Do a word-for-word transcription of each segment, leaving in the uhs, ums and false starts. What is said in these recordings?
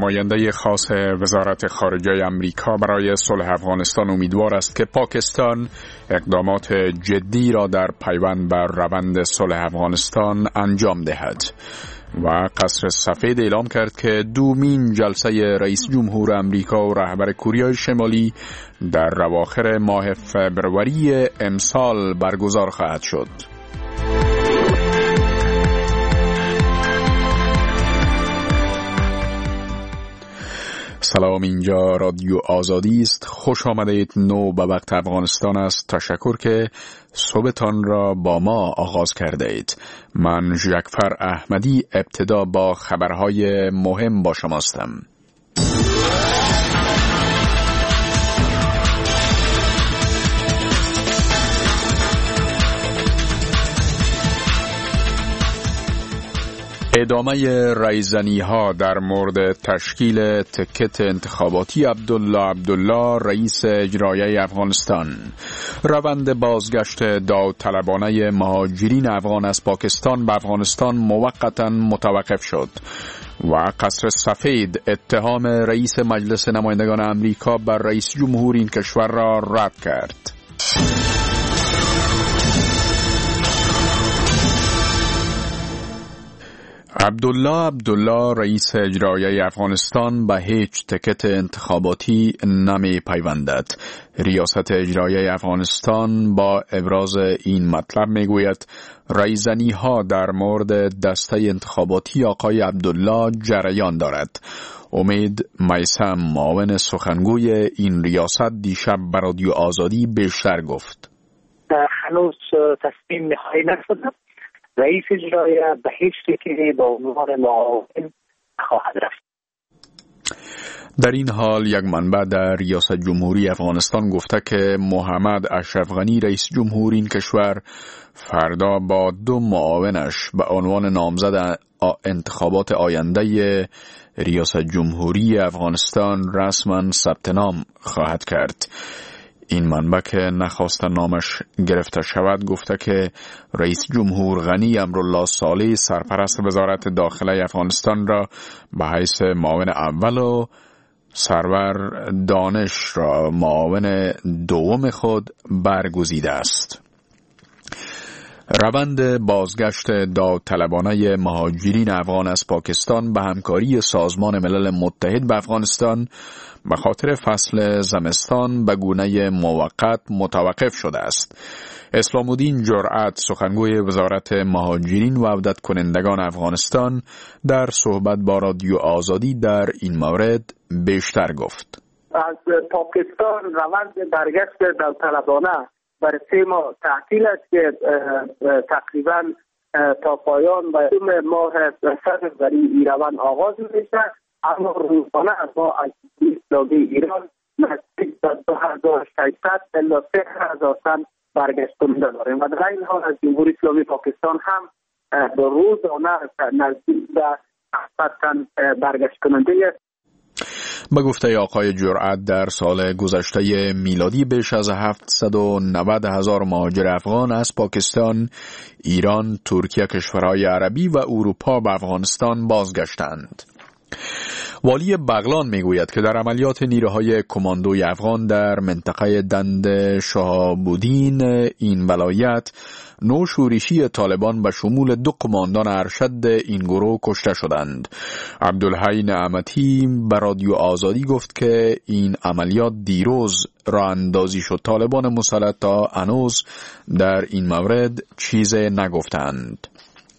نماینده خاص وزارت خارجه امریکا برای صلح افغانستان امیدوار است که پاکستان اقدامات جدی را در پیوند بر روند صلح افغانستان انجام دهد و قصر سفید اعلام کرد که دومین جلسه رئیس جمهور امریکا و رهبر کره شمالی در اواخر ماه فوریه امسال برگزار خواهد شد. سلام، اینجا رادیو آزادی است. خوش آمدید. نو به وقت افغانستان است. تشکر که صبحتان را با ما آغاز کرده اید. من جعفر احمدی ابتدا با خبرهای مهم با شماستم. ادامه رایزنی ها در مورد تشکیل تکت انتخاباتی عبدالله عبدالله رئیس اجرایی افغانستان. روند بازگشت داوطلبانه مهاجرین افغان از پاکستان به افغانستان موقتا متوقف شد و قصر سفید اتهام رئیس مجلس نمایندگان امریکا بر رئیس جمهور این کشور را رد کرد. عبدالله عبدالله رئیس اجرایی افغانستان به هیچ تکت انتخاباتی نمی پیوندد. ریاست اجرایی افغانستان با ابراز این مطلب می گوید رایزنی ها در مورد دسته انتخاباتی آقای عبدالله جریان دارد. امید میثم معاون سخنگوی این ریاست دیشب به رادیو آزادی بیشتر گفت. هنوز تصمیم نهایی نشده. رئیس اجرایی به هیچ شکلی با عنوان معاون خواهد رفت. در این حال یک منبع در ریاست جمهوری افغانستان گفته که محمد اشرف غنی رئیس جمهور این کشور فردا با دو معاونش به عنوان نامزد انتخابات آینده ریاست جمهوری افغانستان رسما ثبت نام خواهد کرد. این منبع که نخواست نامش گرفته شود گفته که رئیس جمهور غنی امرالله صالح سرپرست وزارت داخله افغانستان را به حیث معاون اول و سرور دانش را معاون دوم خود برگزیده است. روند بازگشت داوطلبانه مهاجرین افغان از پاکستان به همکاری سازمان ملل متحد به افغانستان به خاطر فصل زمستان به گونه موقت متوقف شده است. اسلام الدین جرأت سخنگوی وزارت مهاجرین و عودت کنندگان افغانستان در صحبت با رادیو آزادی در این مورد بیشتر گفت. از پاکستان روند برگشت داوطلبانه برای سه ماه تعطیل است که تقریبا تا پایان و دوم ماه فروری این روند آغاز میشه. اما روزانه از ما از اسلامی ایران نزدیک به دو هزار و ششصد الی سه هزار تن برگشت کننده داریم و در این حال از جمهوری اسلامی پاکستان هم به روزانه نزدیک به هفتاد تن برگشت کننده است. به گفته آقای جرأت در سال گذشته میلادی بیش از هفتصد و نود هزار مهاجر افغان از پاکستان، ایران، ترکیه، کشورهای عربی و اروپا به افغانستان بازگشتند. والی بغلان میگوید که در عملیات نیروهای کماندوی افغان در منطقه دند شهاب‌الدین این ولایت نو شورشی طالبان به شمول دو قماندان ارشد این گروه کشته شدند. عبدالحی نعمتی به رادیو آزادی گفت که این عملیات دیروز راه اندازی شد. طالبان مسلط تا هنوز در این مورد چیز نگفتند.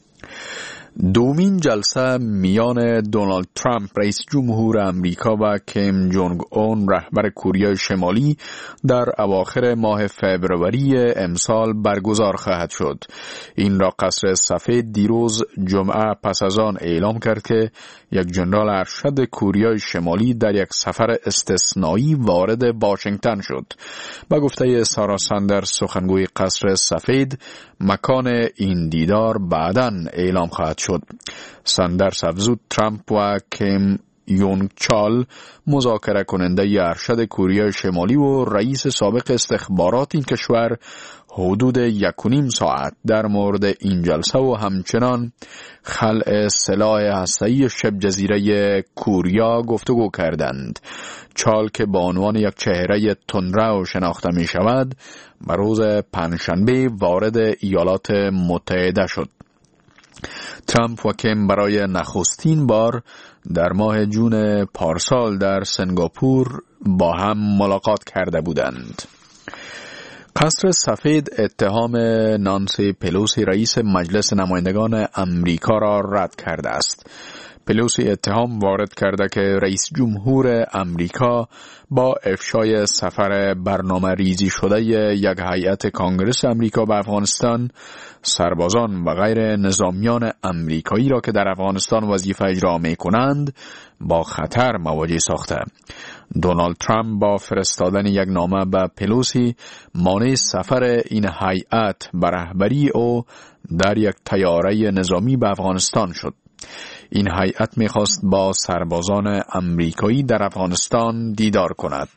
دومین جلسه میان دونالد ترامپ رئیس جمهور امریکا و کیم جونگ اون رهبر کره شمالی در اواخر ماه فوریه امسال برگزار خواهد شد. این را قصر سفید دیروز جمعه پس از آن اعلام کرد که یک ژنرال ارشد کره شمالی در یک سفر استثنایی وارد واشنگتن شد. با گفته سارا ساندرز سخنگوی قصر سفید، مکان این دیدار بعداً اعلام خواهد شد. ساندرز افزود ترامپ و کیم یونگ چال مذاکره کننده ارشد کره شمالی و رئیس سابق استخبارات این کشور حدود یک و نیم ساعت در مورد این جلسه و همچنان خلع سلاح هسته‌ای شبه جزیره کوریا گفتگو کردند. چال که به عنوان یک چهره تندرو شناخته می شود به روز پنجشنبه وارد ایالات متحده شد. ترامپ و کیم برای نخستین بار در ماه جون پارسال در سنگاپور با هم ملاقات کرده بودند. قصر سفید اتهام نانسی پلوسی رئیس مجلس نمایندگان امریکا را رد کرده است. پلوسی اتهام وارد کرده که رئیس جمهور امریکا با افشای سفر برنامه ریزی شده یک هیئت کانگرس امریکا به افغانستان، سربازان و غیر نظامیان امریکایی را که در افغانستان وظیفه اجرا می کنند با خطر مواجه ساخته. دونالد ترامپ با فرستادن یک نامه به پلوسی مانع سفر این هیئت به رهبری او در یک طیاره نظامی به افغانستان شد. این هیئت می‌خواست با سربازان امریکایی در افغانستان دیدار کند.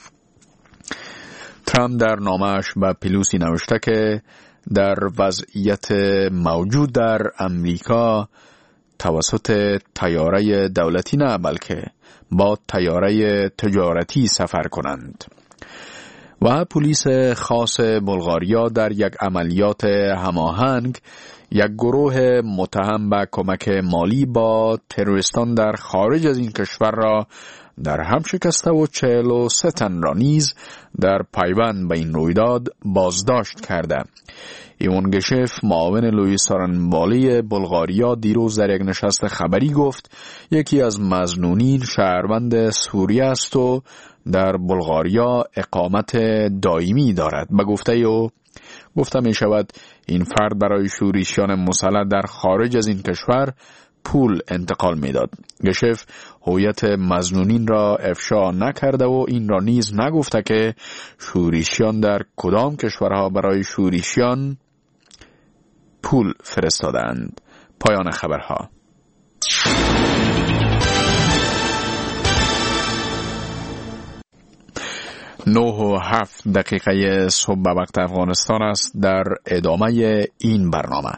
ترامپ در نامه‌اش به پلوسی نوشته که در وضعیت موجود در امریکا توسط طیاره دولتی نه بلکه با طیاره تجارتی سفر کنند. و پلیس خاص بلغاریا در یک عملیات هماهنگ یک گروه متهم به کمک مالی با تروریستان در خارج از این کشور را در هم شکسته و چهل و سه تن را نیز در پیوند به این رویداد بازداشت کرده. ایوان گشف معاون لویی سارنبالی بلغاریا دیروز در یک نشست خبری گفت یکی از مظنونین شهروند سوریه است و در بلغاریا اقامت دائمی دارد. به گفته او گفته می شود این فرد برای شورشیان مسلح در خارج از این کشور پول انتقال می داد. گشف هویت مظنونین را افشا نکرده و این را نیز نگفته که شورشیان در کدام کشورها برای شورشیان پول فرستادند. پایان خبرها. نه و هفت دقیقه صبح به وقت افغانستان است. در ادامه این برنامه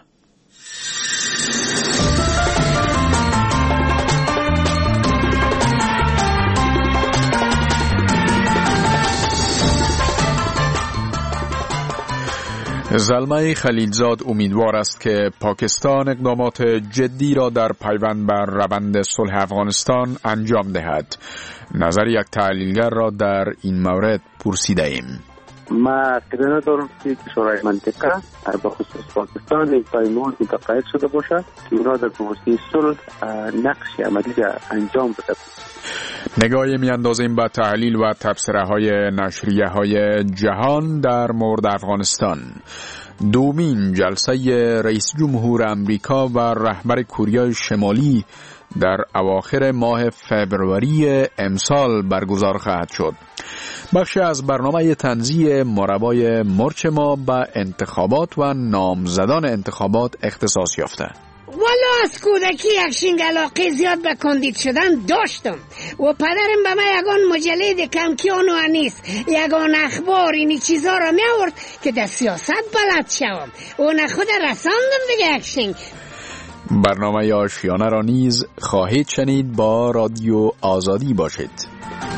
زلمه خلیلزاد امیدوار است که پاکستان اقدامات جدی را در پیوند بر روند صلح افغانستان انجام دهد. نظر یک تحلیلگر را در این مورد پرسیده ایم. ما اطلاع ندارم که شورای منطقه به خصوص پاکستان یک پیمان متقاعد شده باشد که اونا در پروسه صلح نقش عملی را انجام بده. نگاهی می اندازیم به تحلیل و تبصره های نشریه های جهان در مورد افغانستان. دومین جلسه رئیس جمهور امریکا و رهبر کره شمالی در اواخر ماه فوریه امسال برگزار خواهد شد. بخشی از برنامه تنزیه مربای مرچ ما به انتخابات و نامزدان انتخابات اختصاص یافته. والا از کودکی یکشنگ علاقه زیاد به کاندید شدن داشتم و پدرم به من یگان مجله کمکیان و انیس یگان اخبار اینی چیزا را می آورد که در سیاست بلد شوم و نخود رساندم دیگه یکشنگ. برنامه آشیانه را نیز خواهید شنید. با رادیو آزادی باشید.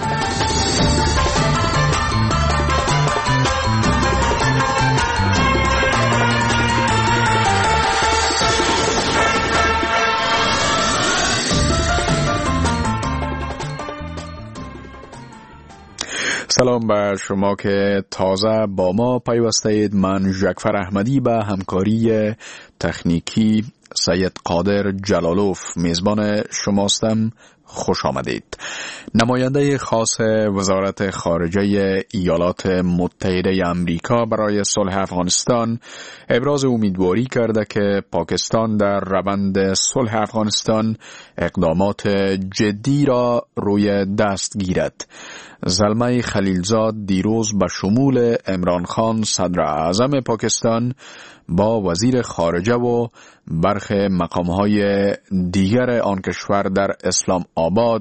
سلام به شما که تازه با ما پیوسته اید. من ژکفر احمدی به همکاری تکنیکی سید قادر جلالوف میزبان شماستم. خوش آمدید. نماینده خاص وزارت خارجه ایالات متحده امریکا برای صلح افغانستان ابراز امیدواری کرده که پاکستان در روند صلح افغانستان اقدامات جدی را روی دست گیرد. زلمه خلیلزاد دیروز به شمول عمران خان صدر اعظم پاکستان با وزیر خارجه و برخی مقامهای دیگر آن کشور در اسلام آباد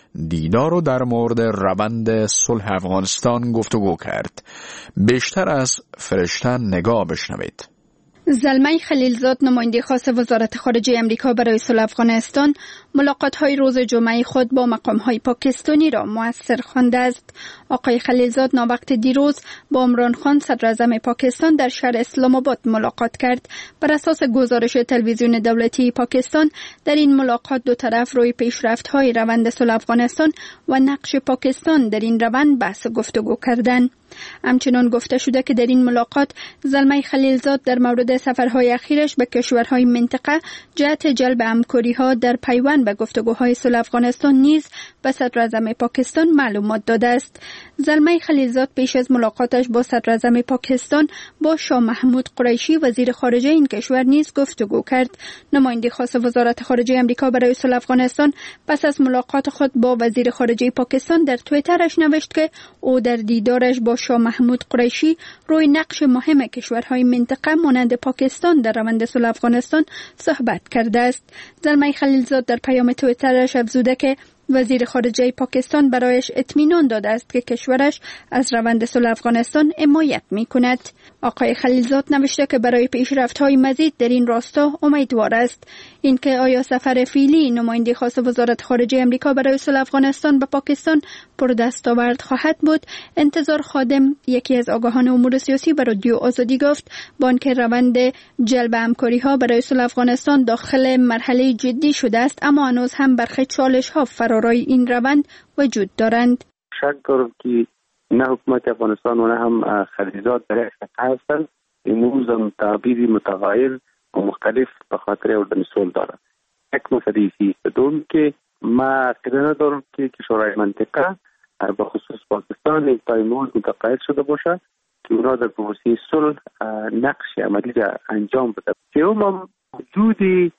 دیدار و در مورد روند صلح افغانستان گفتگو کرد. بیشتر از فرشته نگاه بشنوید. زلمه خلیلزاد نماینده خاص وزارت خارجه امریکا برای صلح افغانستان ملاقات‌های روز جمعه خود با مقام‌های پاکستانی را مؤثر خوانده است. آقای خلیلزاد ناوقت دیروز با عمران خان صدر اعظم پاکستان در شهر اسلام آباد ملاقات کرد. بر اساس گزارش تلویزیون دولتی پاکستان در این ملاقات دو طرف روی پیشرفت‌های روند صلح افغانستان و نقش پاکستان در این روند بحث گفتگو کردند. همچنان گفته شده که در این ملاقات زلمه خلیلزاد در مورد سفرهای اخیرش به کشورهای منطقه جهت جلب همکاری‌ها در پیوند به گفتگوهای صلح افغانستان نیز به صدر اعظم پاکستان معلومات داده است. زلمه خلیلزاد پیش از ملاقاتش با صدر اعظم پاکستان با شاه محمود قریشی وزیر خارجه این کشور نیز گفتگو کرد. نماینده خاص وزارت خارجه امریکا برای صلح افغانستان پس از ملاقات خود با وزیر خارجه پاکستان در توییترش نوشت که او در دیدارش با شاه محمود قریشی روی نقش مهم کشورهای منطقه مانند پاکستان در روند صلح افغانستان صحبت کرده است. زلمه خلیلزاد در پیام توییترش افزوده که وزیر خارجه پاکستان برایش اطمینان داده است که کشورش از روند صلح افغانستان حمایت می‌کند. آقای خلیلزاد نوشته که برای پیشرفت‌های مزید در این راستا امیدوار است. اینکه آیا سفر فعلی نماینده خاص وزارت خارجه امریکا برای صلح افغانستان به پاکستان پردستاورد خواهد بود، انتظار خادم یکی از آگاهان امور سیاسی به رادیو آزادی گفت با آنکه روند جلب همکاری‌ها برای صلح افغانستان داخل مرحله جدی شده است، اما هنوز هم برخی چالش‌ها فرارای این روند وجود دارند. شک دارم که نه حکومت افغانستان و نه هم خلیلزاد در یک خطه هستند. امروز هم تعبیری متغایر و مختلف به خاطر اردن صلح دارد. یک مسئله است دوم که ما عقیده ندارم که کشورهای منطقه به خصوص پاکستان تا امروز متقاعد شده باشه که اونا در پروسه صلح نقش عملی را انجام بده. سوم هم وجود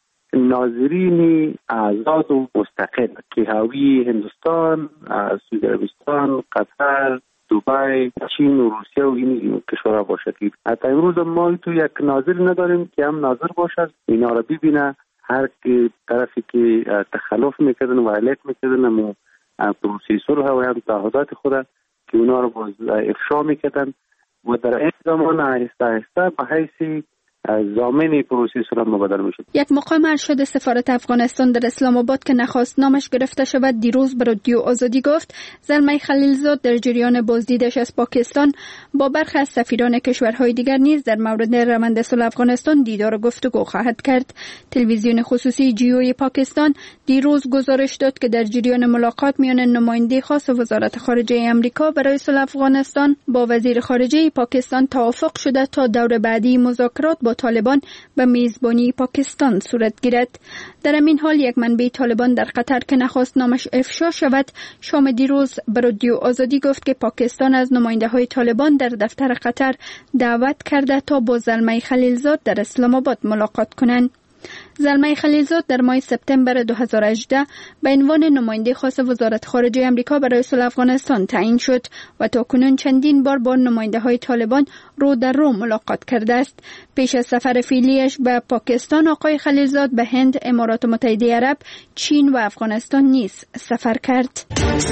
ناظرین آزاد و مستقل که حاوی هندوستان، سعودی عربستان، قطر، دبی، چین و روسیه و این کشورها باشه که حتی امروز ما تو یک ناظر نداریم که هم ناظر باشه اینا را ببینه. هر که طرفی که تخلف میکردن و وایلیت میکردن هم پروسه صلح و هم تعهدات خود که اونا را باز افشا میکردن و در این زمان آهسته آهسته به حیث ضامن پروسه صلح مبادله میشد. یک مقام ارشد سفارت افغانستان در اسلام آباد که نخواست نامش گرفته شود دیروز به رادیو آزادی گفت زلمه خلیلزاد در جریان بازدیدش از پاکستان با برخی از سفیران کشورهای دیگر نیز در مورد روند صلح افغانستان دیدار و گفتگو خواهد کرد. تلویزیون خصوصی جیوی پاکستان دیروز گزارش داد که در جریان ملاقات میان نماینده خاص وزارت خارجه امریکا برای صلح افغانستان با وزیر خارجه پاکستان توافق شده تا دور بعدی مذاکرات با طالبان به میزبانی پاکستان صورت گیرد. در همین حال یک منبع طالبان در قطر که نخواست نامش افشا شود شام دیروز به رادیو آزادی گفت که پاکستان از نماینده های طالبان در دفتر قطر دعوت کرده تا با زلمه خلیلزاد در اسلام آباد ملاقات کنند. زلمه خلیلزاد در ماه سپتامبر دو هزار و هجده به عنوان نماینده خاص وزارت خارجه امریکا برای صلح افغانستان تعیین شد و تاکنون چندین بار با نماینده های طالبان رو در رو ملاقات کرده است. پیش از سفر فعلیش به پاکستان آقای خلیلزاد به هند، امارات متحده عرب، چین و افغانستان نیز سفر کرد.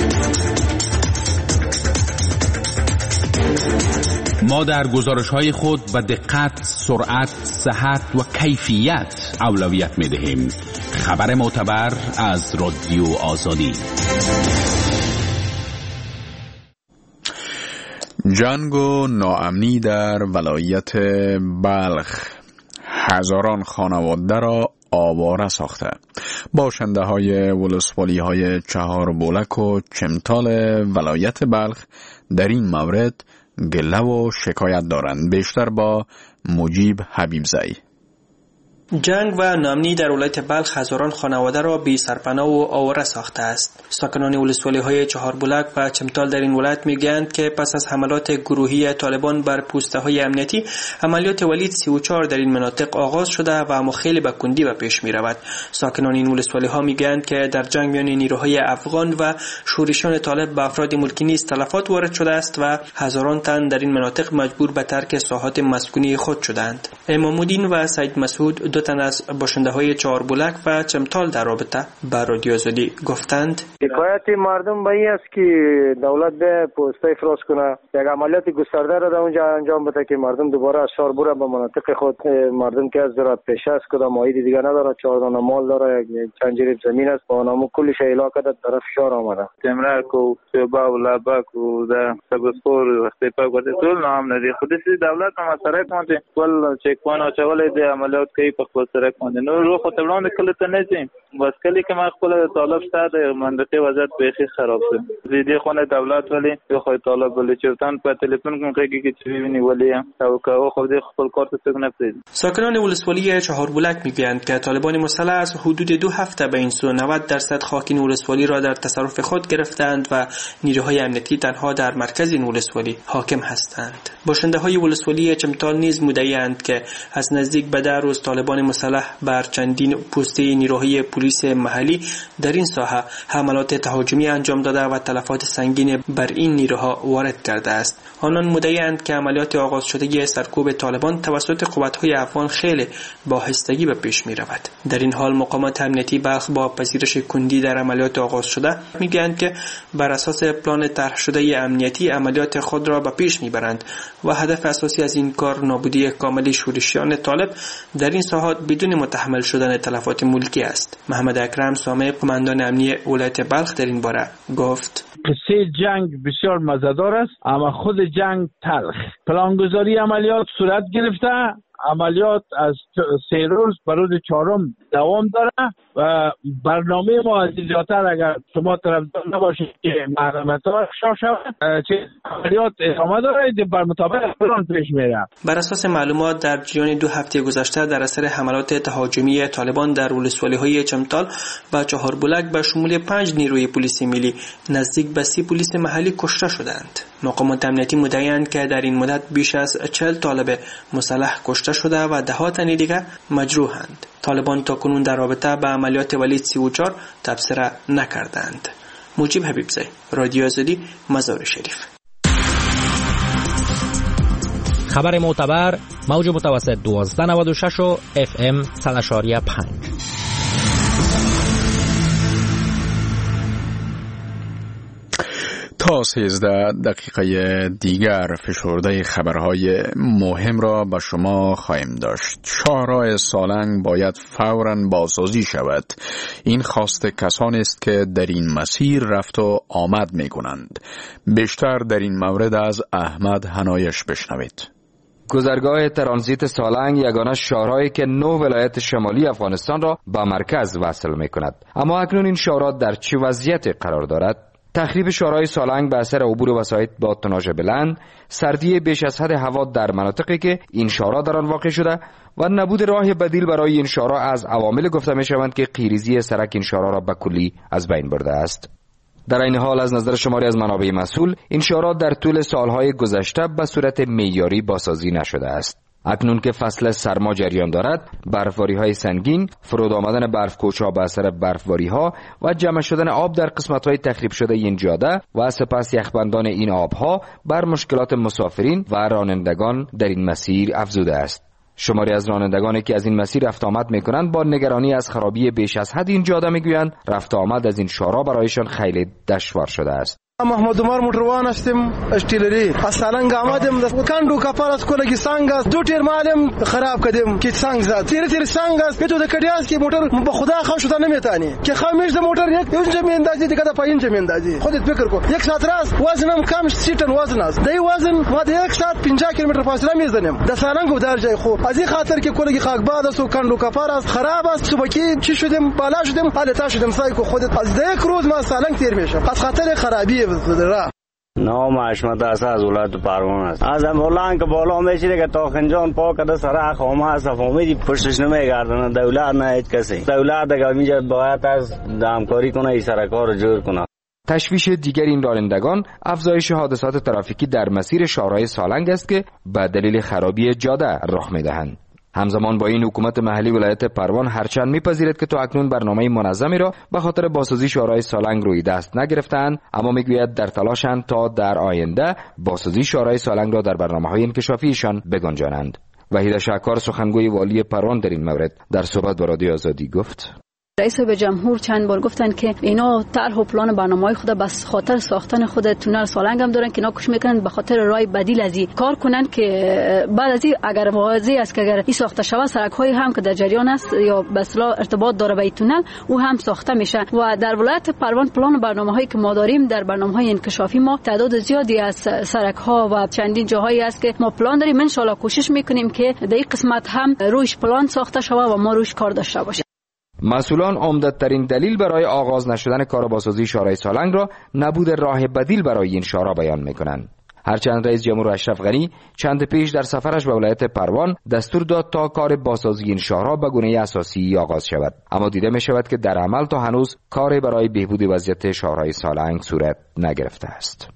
ما در گزارش‌های خود به دقت، سرعت، صحت و کیفیت اولویت می‌دهیم. خبر معتبر از رادیو آزادی. جنگ و ناامنی در ولایت بلخ هزاران خانواده را آواره ساخته. باشنده های ولسوالی های چهار بولک و چمتال ولایت بلخ در این مورد گله و شکایت دارند. بیشتر با مجیب حبیبزئی. جنگ و ناامنی در ولایت بلخ هزاران خانواده را بی سرپناه و آواره ساخته است. ساکنان ولسوالی های چهار بولک و چمتال در این ولایت میگویند که پس از حملات گروهی طالبان بر پوسته های امنیتی، عملیات ولید سی و چهار در این مناطق آغاز شده و اما خیلی به کندی به پیش می رود. ساکنان این ولسوالی ها میگویند که در جنگ میان نیروهای افغان و شورشیان طالب به افراد ملکی نیز تلفات وارد شده است و هزاران تن در این مناطق مجبور به ترک ساحات مسکونی خود شدند. امام الدین و سید مسعود دو تن از باشنده های چهاربلک و چمتال در رابطه با رادیو آزادی گفتند. شکایت مردم به این است که دولت به پوسته افراز کنه، یک عملیات گسترده را در اونجا انجام بده که مردم دوباره از شهر بره به مناطق خود. مردم که از زراعت پیشه است، کدام عاید دیگه نداره، چهار دانه مال داره، چند جریب زمین است، با نامو کلش علاقه در طرف شهر آمده. تمرک و شوبا و لابک و در سبزپور وقتی پاک بده طول نام ندی. خودی دولت هم سرک مانده کل چک پوینت اچول دی عملیات کوي په خپل سرک باندې. نو روح ته وړاندې کله ته نه ځي، بس کله کې ما خپل طالب ستاد منطقه وضعیت به خراب شد. زیدی خونه دولت ولی یو خو طالب ولی چرتان په تلیفون کې کې چې ویني ولی او که خو دې خپل کار ته څنګه پرې. ساکنان ولسوالی چهاربلک میگویند که طالبان مسلح از حدود دو هفته به این سو نود درصد خاکین ولسوالی را در تصرف خود گرفتند و نیروهای امنیتی تنها در مرکز این ولسوالی حاکم هستند. باشنده های ولسوالی چمتال نیز مدعی‌اند که از نزدیک به ده روز طالبان مسلح بر چندین پسته نیروهای پلیس محلی در این ساحه حملات تهاجمی انجام داده و تلفات سنگین بر این نیروها وارد کرده است. آنان مدعی‌اند که عملیات آغاز شده سرکوب طالبان توسط قوت‌های افغان خیلی با آهستگی به پیش می‌رود. در این حال مقامات امنیتی بلخ با پذیرش کندی در عملیات آغاز شده می‌گویند که بر اساس پلان طرح شده امنیتی عملیات خود را به پیش می‌برند و هدف اساسی از این کار نابودی کامل شورشیان طالب در این ساحات بدون متحمل شدن تلفات ملکی است. محمد اکرم سامع قماندان امنی ولایت بلخ در این باره گفت: قصه جنگ بسیار مزه‌دار است، اما خود جنگ تلخ. پلانگذاری عملیات صورت گرفته، عملیات از سه روز به روز چهارم دوام داره و برنامه ما از زیادتر اگر شما طرفدار نباشید که محرمت‌ها افشا شود، چه عملیات ادامه داره بر مطابق پلان پیش میره. بر اساس معلومات در جریان دو هفته گذشته در اثر حملات تهاجمی طالبان در ولسوالی‌های چمتال و چهاربلک به شمول پنج نیروی پلیس ملی نزدیک به سی پلیس محلی کشته شدند. مقامات امنیتی مدعی‌اند که در این مدت بیش از چهل طالب مسلح کشته شده و ده ها تن دیگر مجروحند. طالبان تاکنون در رابطه با عملیات ولید سی و چهار تبصره نکردند. مجیب حبیبزی، رادیو آزادی، مزار شریف. خبر معتبر، موج متوسط دوازده نود و شش و اف ام صد و پنج. تا سیزده دقیقه دیگر فشرده خبرهای مهم را به شما خواهیم داشت. شاهراه سالنگ باید فوراً بازسازی شود. این خواست کسانی است که در این مسیر رفت و آمد می کنند. بیشتر در این مورد از احمد حنایش بشنوید. گذرگاه ترانزیت سالنگ یگانه شاهراهی که نه ولایت شمالی افغانستان را به مرکز وصل می کند. اما اکنون این شاهراه در چه وضعیتی قرار دارد؟ تخریب شاهراه سالنگ به اثر عبور وسایط با توناژ بلند، سردی بیش از حد هوا در مناطقی که این شاهراه در آن واقع شده و نبود راه بدیل برای این شاهراه از عوامل گفته می شوند که قیریزی سرک این شاهراه را به کلی از بین برده است. در این حال از نظر شماری از منابع مسئول این شاهراه در طول سالهای گذشته به صورت معیاری بازسازی نشده است. اکنون که فصل سرما جریان دارد، برفباری‌های سنگین، فرود آمدن برف‌کوچ‌ها به اثر برفباری‌ها و جمع شدن آب در قسمت‌های تخریب شده این جاده و سپس یخبندان این آب‌ها بر مشکلات مسافرین و رانندگان در این مسیر افزوده است. شماری از رانندگانی که از این مسیر رفت آمد می‌کنند با نگرانی از خرابی بیش از حد این جاده می‌گویند رفت آمد از این شاهراه برایشان خیلی دشوار شده است. محمد عمر موټروان هستم اشتیلری اصلنګ آمدم د کاندو کفار از کولګي څنګه دو ټیر مالم خراب کدم کی څنګه زاد تیر تیر څنګه په تو د کډیاس کی موټر په خدا خو شته نه میتانی کی خامش د موټر یک یو زمین دازي د کده پاین زمین دازي خودت فکر کو یک ساعت راس وزنم کم سیټن وزن است دی وزن ما د یک ساعت پنځه کیلومتر فاصله میزنم د سالنګ در جای خو ازي خاطر کی کولګي خاک باد است کاندو کفار است خراب است صبح کی چی شدم بالا شدم حالا تا شدم سای کو خودت از یک روز ما سالنګ تیر میشم از خاطر خرابی نام اشمت است از ولایت پروان است. از امولان که بالا میشینه که تا خنجان پاک ده سره خامه صفامی پشتش نمیگردن دولت نه هیچ کسی. دولت دیگه اینجا باید از همکاری کنه این سرکار رو جور کنه. تشویش دیگر این رانندگان افزایش حادثات ترافیکی در مسیر شاهراه سالنگ است که به دلیل خرابی جاده رخ میدهند. همزمان با این حکومت محلی ولایت پروان هرچند میپذیرد که تا اکنون برنامه منظمی را به خاطر بازسازی شاهراه سالنگ روی دست نگرفتند، اما میگوید در تلاشند تا در آینده بازسازی شاهراه سالنگ را در برنامه‌های انکشافیشان بگنجانند. وحید شهکار سخنگوی والی پروان در این مورد در صحبت با رادیو آزادی گفت: رئیس به جمهور چند بار گفتن که اینا طرح و پلان برنامه‌های خود بس خاطر ساختن خود تونل سالنگ هم دارن که اینا کوشش میکنن به خاطر راه بدیل از این کار کنن که بعد از این اگر واضح است که اگر این ساخته شود سرک‌های هم که در جریان است یا به اصطلاح ارتباط داره به این تونل او هم ساخته میشه. و در ولایت پروان پلان برنامه‌هایی که ما داریم در برنامه‌های انکشافی ما تعداد زیادی از سرک‌ها و چندین جاهایی است که ما پلان داریم. ان شاء الله کوشش میکنیم که در این قسمت هم روش پلان ساخته شود و ما روش کار داشته باشیم. مسئولان عمده‌ترین دلیل برای آغاز نشدن کار بازسازی شارع سالنگ را نبود راه بدیل برای این شارع بیان می‌کنند. هرچند رئیس جمهور اشرف غنی چند پیش در سفرش به ولایت پروان دستور داد تا کار بازسازی این شارع به گونه اساسی آغاز شود، اما دیده می‌شود که در عمل تا هنوز کاری برای بهبود وضعیت شارع سالنگ صورت نگرفته است.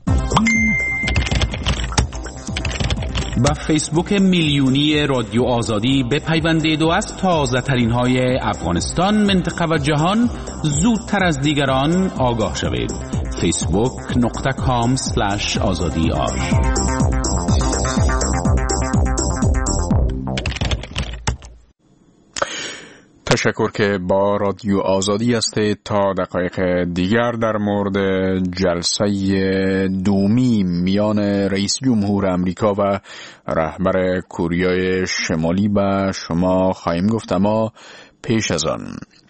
با فیسبوک میلیونی رادیو آزادی بپیوندید و از تازه ترین های افغانستان، منطقه و جهان زودتر از دیگران آگاه شوید. فیسبوک نقطه کام سلش آزادی آر. تشکر که با رادیو آزادی هستید. تا دقایق دیگر در مورد جلسه دومی میان رئیس جمهور امریکا و رهبر کره شمالی به شما خواهیم گفت، اما پیش از آن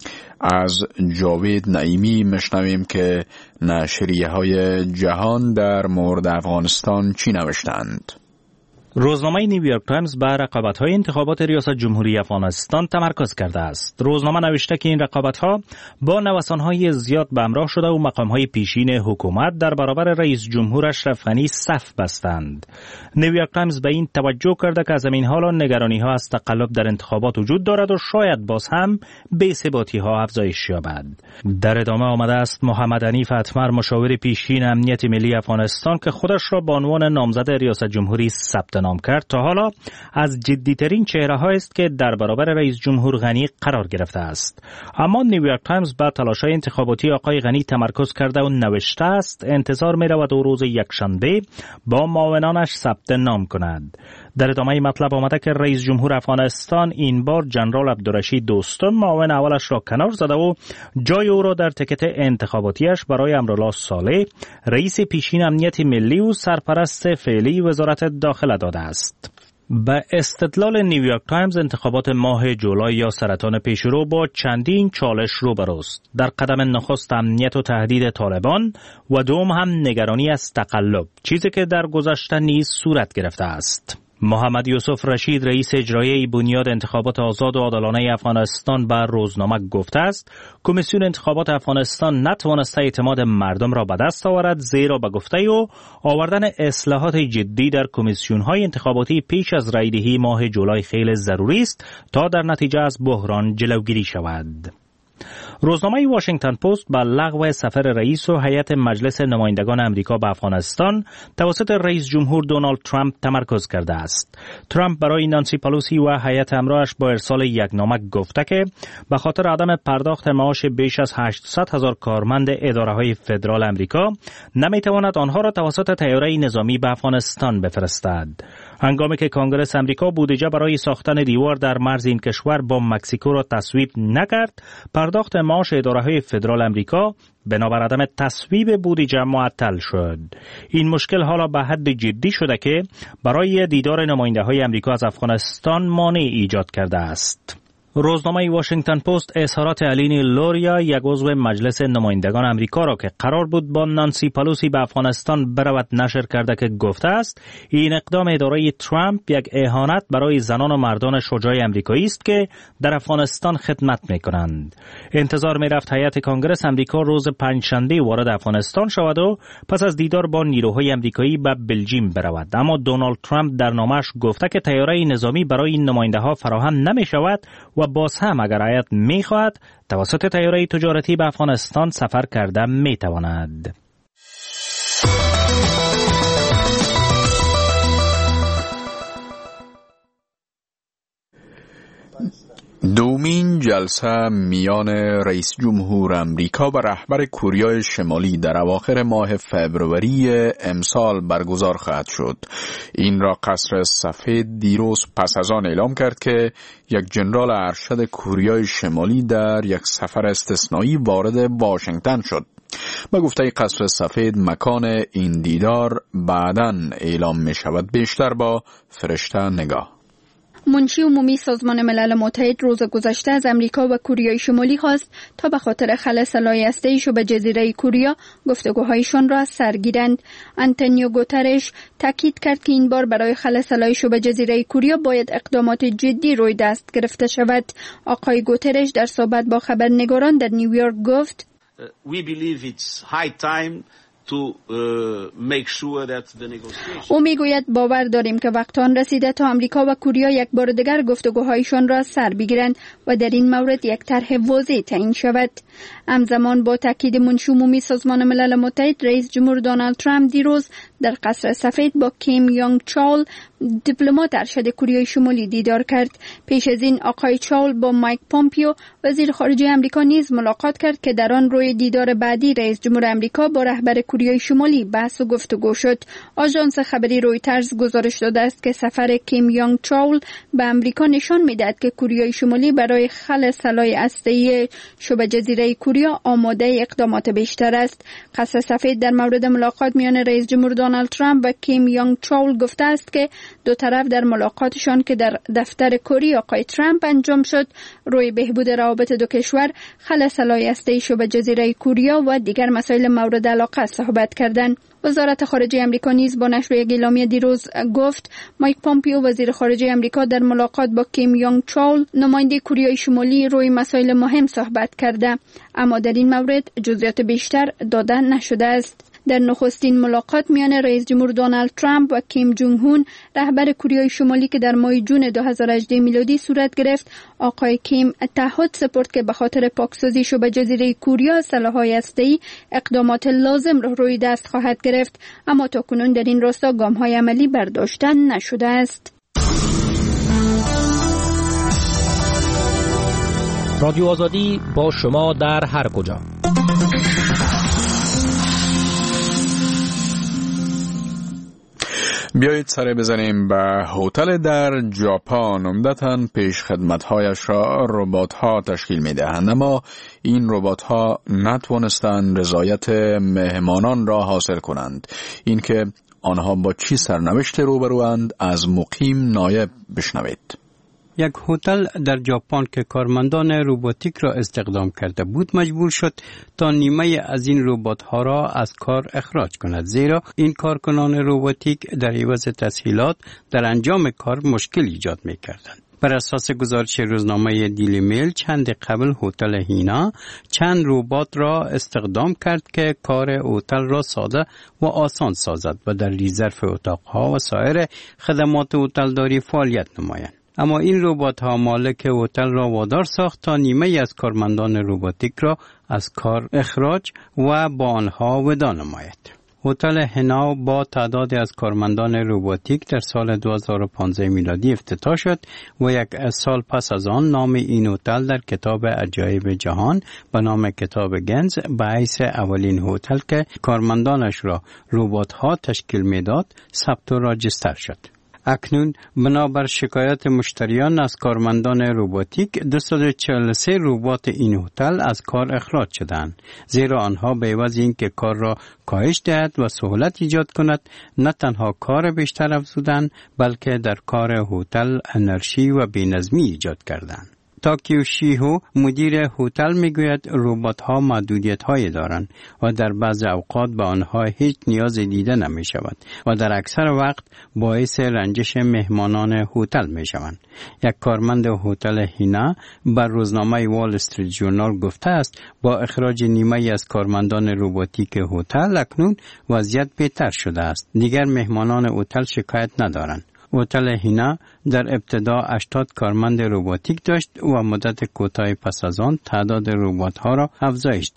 از جاوید نعیمی مشنویم که نشریه های جهان در مورد افغانستان چی نوشتند. روزنامه نیویورک تایمز بر رقابت‌های انتخابات ریاست جمهوری افغانستان تمرکز کرده است. روزنامه نوشته که این رقابت‌ها با نوسان‌های زیاد به همراه شده و مقام‌های پیشین حکومت در برابر رئیس جمهور اشرف غنی صف بستند. نیویورک تایمز به این توجه کرده که از این حال نگرانی‌ها از تقلب در انتخابات وجود دارد و شاید باز هم بی‌ثباتی‌ها افزایش یابد. در ادامه آمده است محمد حنیف اتمر، مشاور پیشین امنیت ملی افغانستان که خودش را به عنوان نامزد ریاست جمهوری ثبت نام کرد، تا حالا از جدی‌ترین چهره‌هایی است که در برابر رئیس جمهور غنی قرار گرفته است. اما نیویورک تایمز با تلاش‌های انتخاباتی آقای غنی تمرکز کرده و نوشته است انتظار می‌رود او روز یکشنبه با معاونانش ثبت نام کند. در ادامه مطلب آمده که رئیس جمهور افغانستان این بار جنرال عبدالرشید دوستم معاون اولش را کنار زده و جای او را در تکت انتخاباتیش برای امرالله صالح رئیس پیشین امنیت ملی و سرپرست فعلی وزارت داخله داده است. به استدلال نیویورک تایمز انتخابات ماه جولای یا سرطان پیشرو با چندین چالش روبروست. در قدم نخست امنیت و تهدید طالبان و دوم هم نگرانی از تقلب، چیزی که در گذشته نیز صورت گرفته است. محمد یوسف رشید رئیس اجرایی بنیاد انتخابات آزاد و عادلانه افغانستان بر روزنامه گفته است کمیسیون انتخابات افغانستان نتوانسته اعتماد مردم را به دست آورد، زیرا به گفته او آوردن اصلاحات جدی در کمیسیون‌های انتخاباتی پیش از رایدهی ماه جولای خیلی ضروری است تا در نتیجه از بحران جلوگیری شود. روزنامه واشنگتن پست با لغو سفر رئیس و هیئت مجلس نمایندگان امریکا به افغانستان توسط رئیس جمهور دونالد ترامپ تمرکز کرده است. ترامپ برای نانسی پلوسی و هیئت همراهش با ارسال یک نامه گفته که به خاطر عدم پرداخت معاش بیش از هشتصد هزار کارمند اداره‌های فدرال امریکا نمیتواند آنها را توسط طیاره نظامی به افغانستان بفرستد. هنگامی که کنگره امریکا بودجه برای ساختن دیوار در مرز این کشور با مکزیکو را تصویب نکرد، پرداخت معاش اداره‌های فدرال امریکا بنابر عدم تصویب بودجه معطل شد. این مشکل حالا به حد جدی شده که برای دیدار نماینده‌های امریکا از افغانستان مانع ایجاد کرده است. روزنامه واشنگتن پست اظهارات الین لوریا، یک عضو مجلس نمایندگان امریکا را که قرار بود با نانسی پلوسی به افغانستان برود نشر کرده که گفته است این اقدام اداره ترامپ یک اهانت برای زنان و مردان شجاع امریکایی است که در افغانستان خدمت می‌کنند. انتظار می‌رفت هیئت کنگره امریکا روز پنجشنبه وارد افغانستان شود و پس از دیدار با نیروهای امریکایی به بلژیم برود، اما دونالد ترامپ در نامه‌اش گفته که طیاره نظامی برای این نماینده‌ها فراهم نمی‌شود و باز هم اگر هیئت می‌خواهد توسط طیاره تجارتی به افغانستان سفر کرده می‌تواند. دومین جلسه میان رئیس جمهور امریکا و رهبر کره شمالی در اواخر ماه فوریه امسال برگزار خواهد شد. این را قصر سفید دیروز پس از آن اعلام کرد که یک جنرال ارشد کره شمالی در یک سفر استثنایی وارد واشنگتن شد. با گفته قصر سفید مکان این دیدار بعداً اعلام می شود. بیشتر با فرشته نگاه. منشی عمومی سازمان ملل متحد روز گذشته از امریکا و کره شمالی خواست تا به خاطر خل سلاح هسته‌ایش به جزیره کره گفتگوهایشان را سر گیرند. آنتونیو گوترش تاکید کرد که این بار برای خل سلاحش به جزیره کره باید اقدامات جدی روی دست گرفته شود. آقای گوترش در صحبت با خبرنگاران در نیویورک گفت: We believe it's high time to uh, make sure that the negotiations. او میگوید باور داریم که وقت آن رسیده تا امریکا و کره یک بار دیگر گفتگوهایشان را سر بگیرند و در این مورد یک طرح واضح تعیین شود. همزمان با تاکید منشی عمومی سازمان ملل متحد، رئیس جمهور دونالد ترامپ دیروز در قصر سفید با کیم یونگ چول دیپلمات ارشد کره شمالی دیدار کرد. پیش از این آقای چول با مایک پومپیو وزیر خارجه امریکا نیز ملاقات کرد که در آن روی دیدار بعدی رئیس جمهور امریکا با رهبر کره شمالی بحث و گفتگو شد. آژانس خبری رویترز گزارش داده است که سفر کیم یونگ چول به امریکا نشان می‌دهد که کره شمالی برای خلع سلاح هسته‌ای شبه جزیره کره آماده اقدامات بیشتر است. قصر سفید در مورد ملاقات میان رئیس جمهور دونالد ترامپ و کیم یونگ چول گفته است که دو طرف در ملاقاتشان که در دفتر کره آقای ترامپ انجام شد روی بهبود روابط دو کشور، خلع سلاح هسته‌ای شبه جزیره کره و دیگر مسائل مورد علاقه صحبت کردند. وزارت خارجه امریکا نیز با نشر یک اعلامیه دیروز گفت مایک پومپیو وزیر خارجه امریکا در ملاقات با کیم یونگ چول نماینده کره شمالی روی مسائل مهم صحبت کرده، اما در این مورد جزئیات بیشتر داده نشده است. در نخستین ملاقات میان رئیس جمهور دونالد ترامپ و کیم جونگ هون رهبر کره شمالی که در ماه جون دو هزار و هجده میلادی صورت گرفت، آقای کیم تعهد سپرد که به خاطر پاکسازی شبه جزیره کره سلاح‌های هسته‌ای اقدامات لازم را روی دست خواهد گرفت، اما تاکنون در این راستا گام‌های عملی برداشته نشده است. رادیو آزادی با شما در هر کجا. بیایید سر بزنیم به هتل در ژاپن. عمدتاً پیش خدمت‌هایش را ربات‌ها تشکیل می‌دهند، اما این ربات‌ها نتوانستند رضایت مهمانان را حاصل کنند. اینکه آنها با چی سرنوشت روبروند از مقیم نایب بشنوید. یک هتل در ژاپن که کارمندان روباتیک را استخدام کرده بود مجبور شد تا نیمه از این ربات‌ها را از کار اخراج کند، زیرا این کارکنان روباتیک در عوض تسهیلات در انجام کار مشکل ایجاد می‌کردند. بر اساس گزارش روزنامه دیلی میل چند قبل هتل هینا چند ربات را استخدام کرد که کار هتل را ساده و آسان سازد و در ریزرف اتاق‌ها و سایر خدمات هتلداری فعالیت نمایند. اما این ربات‌ها مالک هتل را وادار ساخت تا نیمه از کارمندان روباتیک را از کار اخراج و با آنها وداع نماید. هتل هنا با تعدادی از کارمندان روباتیک در سال دو هزار و پانزده میلادی افتتاح شد و یک سال پس از آن نام این هتل در کتاب عجایب جهان به نام کتاب گنز به حیث اولین هتل که کارمندانش را ربات‌ها تشکیل میداد ثبت و راجستر شد. اکنون بنابر شکایت مشتریان از کارمندان روباتیک دویست و چهل و سه ربات این هتل از کار اخراج شدند، زیرا آنها به عوض اینکه کار را کاهش دهد و سهولت ایجاد کند نه تنها کار بیشتر افزودند بلکه در کار هتل انرژی و بی‌نظمی ایجاد کردند. تاکیو شیهو مدیر هتل میگوید ربات‌ها محدودیت‌هایی دارند و در بعض اوقات به آنها هیچ نیاز دیده نمی‌شود و در اکثر وقت باعث رنجش مهمانان هتل می‌شوند. یک کارمند هتل هینا بر روزنامه وال استریت ژورنال گفته است با اخراج نیمه از کارمندان روباتیک هتل اکنون وضعیت بهتر شده است. دیگر مهمانان هتل شکایت ندارند. هتل هینا در ابتدا هشتاد کارمند روباتیک داشت و مدت کوتاهی پس از آن تعداد ربات‌ها را افزایش داد.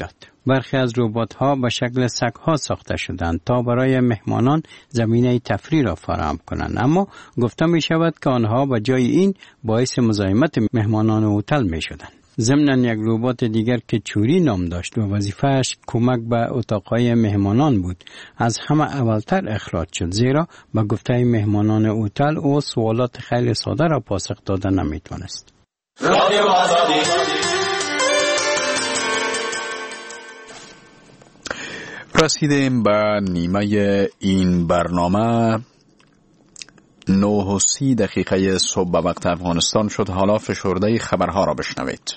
برخی از ربات‌ها به شکل سگ‌ها ساخته شدند تا برای مهمانان زمینه تفریح را فراهم کنند، اما گفته می شود که آنها به جای این باعث مزاحمت مهمانان هتل می شدند. ضمن یک ربات دیگر که چوری نام داشت و وظیفه‌اش کمک به اتاقهای مهمانان بود از همه اولتر اخراج شد، زیرا به گفته مهمانان هتل او سوالات خیلی ساده را پاسخ داده نمیتونست. رسیدیم به نیمه این برنامه. نه و سی دقیقه صبح به وقت افغانستان شد. حالا فشرده خبرها را بشنوید.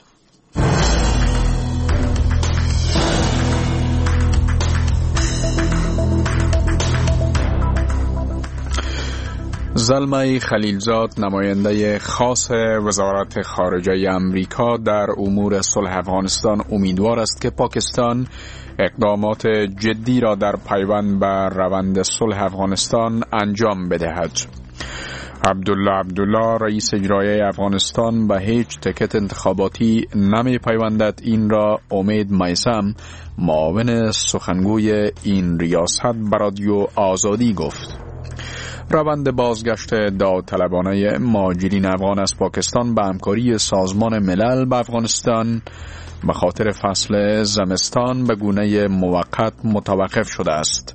زلمه خلیلزاد، نماینده خاص وزارت خارجه امریکا در امور صلح افغانستان، امیدوار است که پاکستان اقدامات جدی را در پیوند به روند صلح افغانستان انجام بدهد. عبدالله عبدالله، رئیس اجرایی افغانستان، به هیچ تکت انتخاباتی نمی پیوندد. این را امید میثم، معاون سخنگوی این ریاست، به رادیو آزادی گفت. روند بازگشت داوطلبانه مهاجرین افغان از پاکستان به همکاری سازمان ملل به افغانستان به خاطر فصل زمستان به گونه موقت متوقف شده است.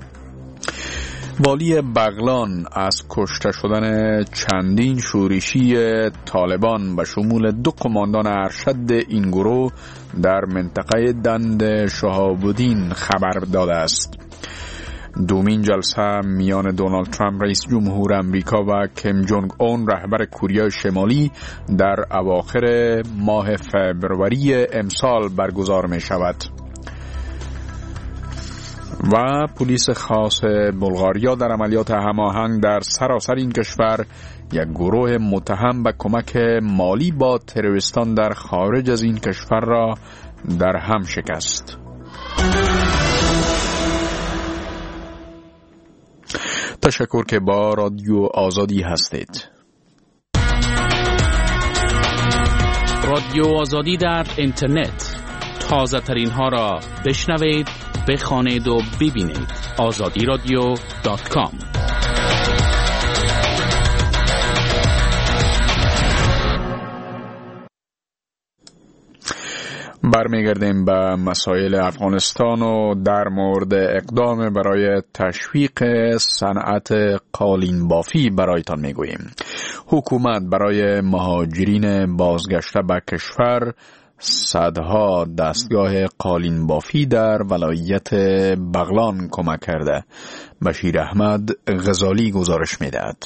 والی بغلان از کشته شدن چندین شورشی طالبان به شمول دو قماندان ارشد این گروه در منطقه دند شهاب‌الدین خبر داده است. دومین جلسه میان دونالد ترامپ رئیس جمهور امریکا و کیم جونگ اون رهبر کره شمالی در اواخر ماه فوریه امسال برگزار می شود. و پلیس خاص بلغاریا در عملیات هماهنگ در سراسر این کشور یک گروه متهم به کمک مالی با تروریستان در خارج از این کشور را در هم شکست. تشکر که با رادیو آزادی هستید. رادیو آزادی در اینترنت، تازه ترین ها را بشنوید، بخوانید و ببینید. آزادی رادیو دات کام. برمیگردیم به مسائل افغانستان و در مورد اقدام برای تشویق صنعت قالین بافی برایتان میگوییم. حکومت برای مهاجرین بازگشته به کشور صدها دستگاه قالین بافی در ولایت بغلان کمک کرده. بشیر احمد غزالی گزارش میدهد.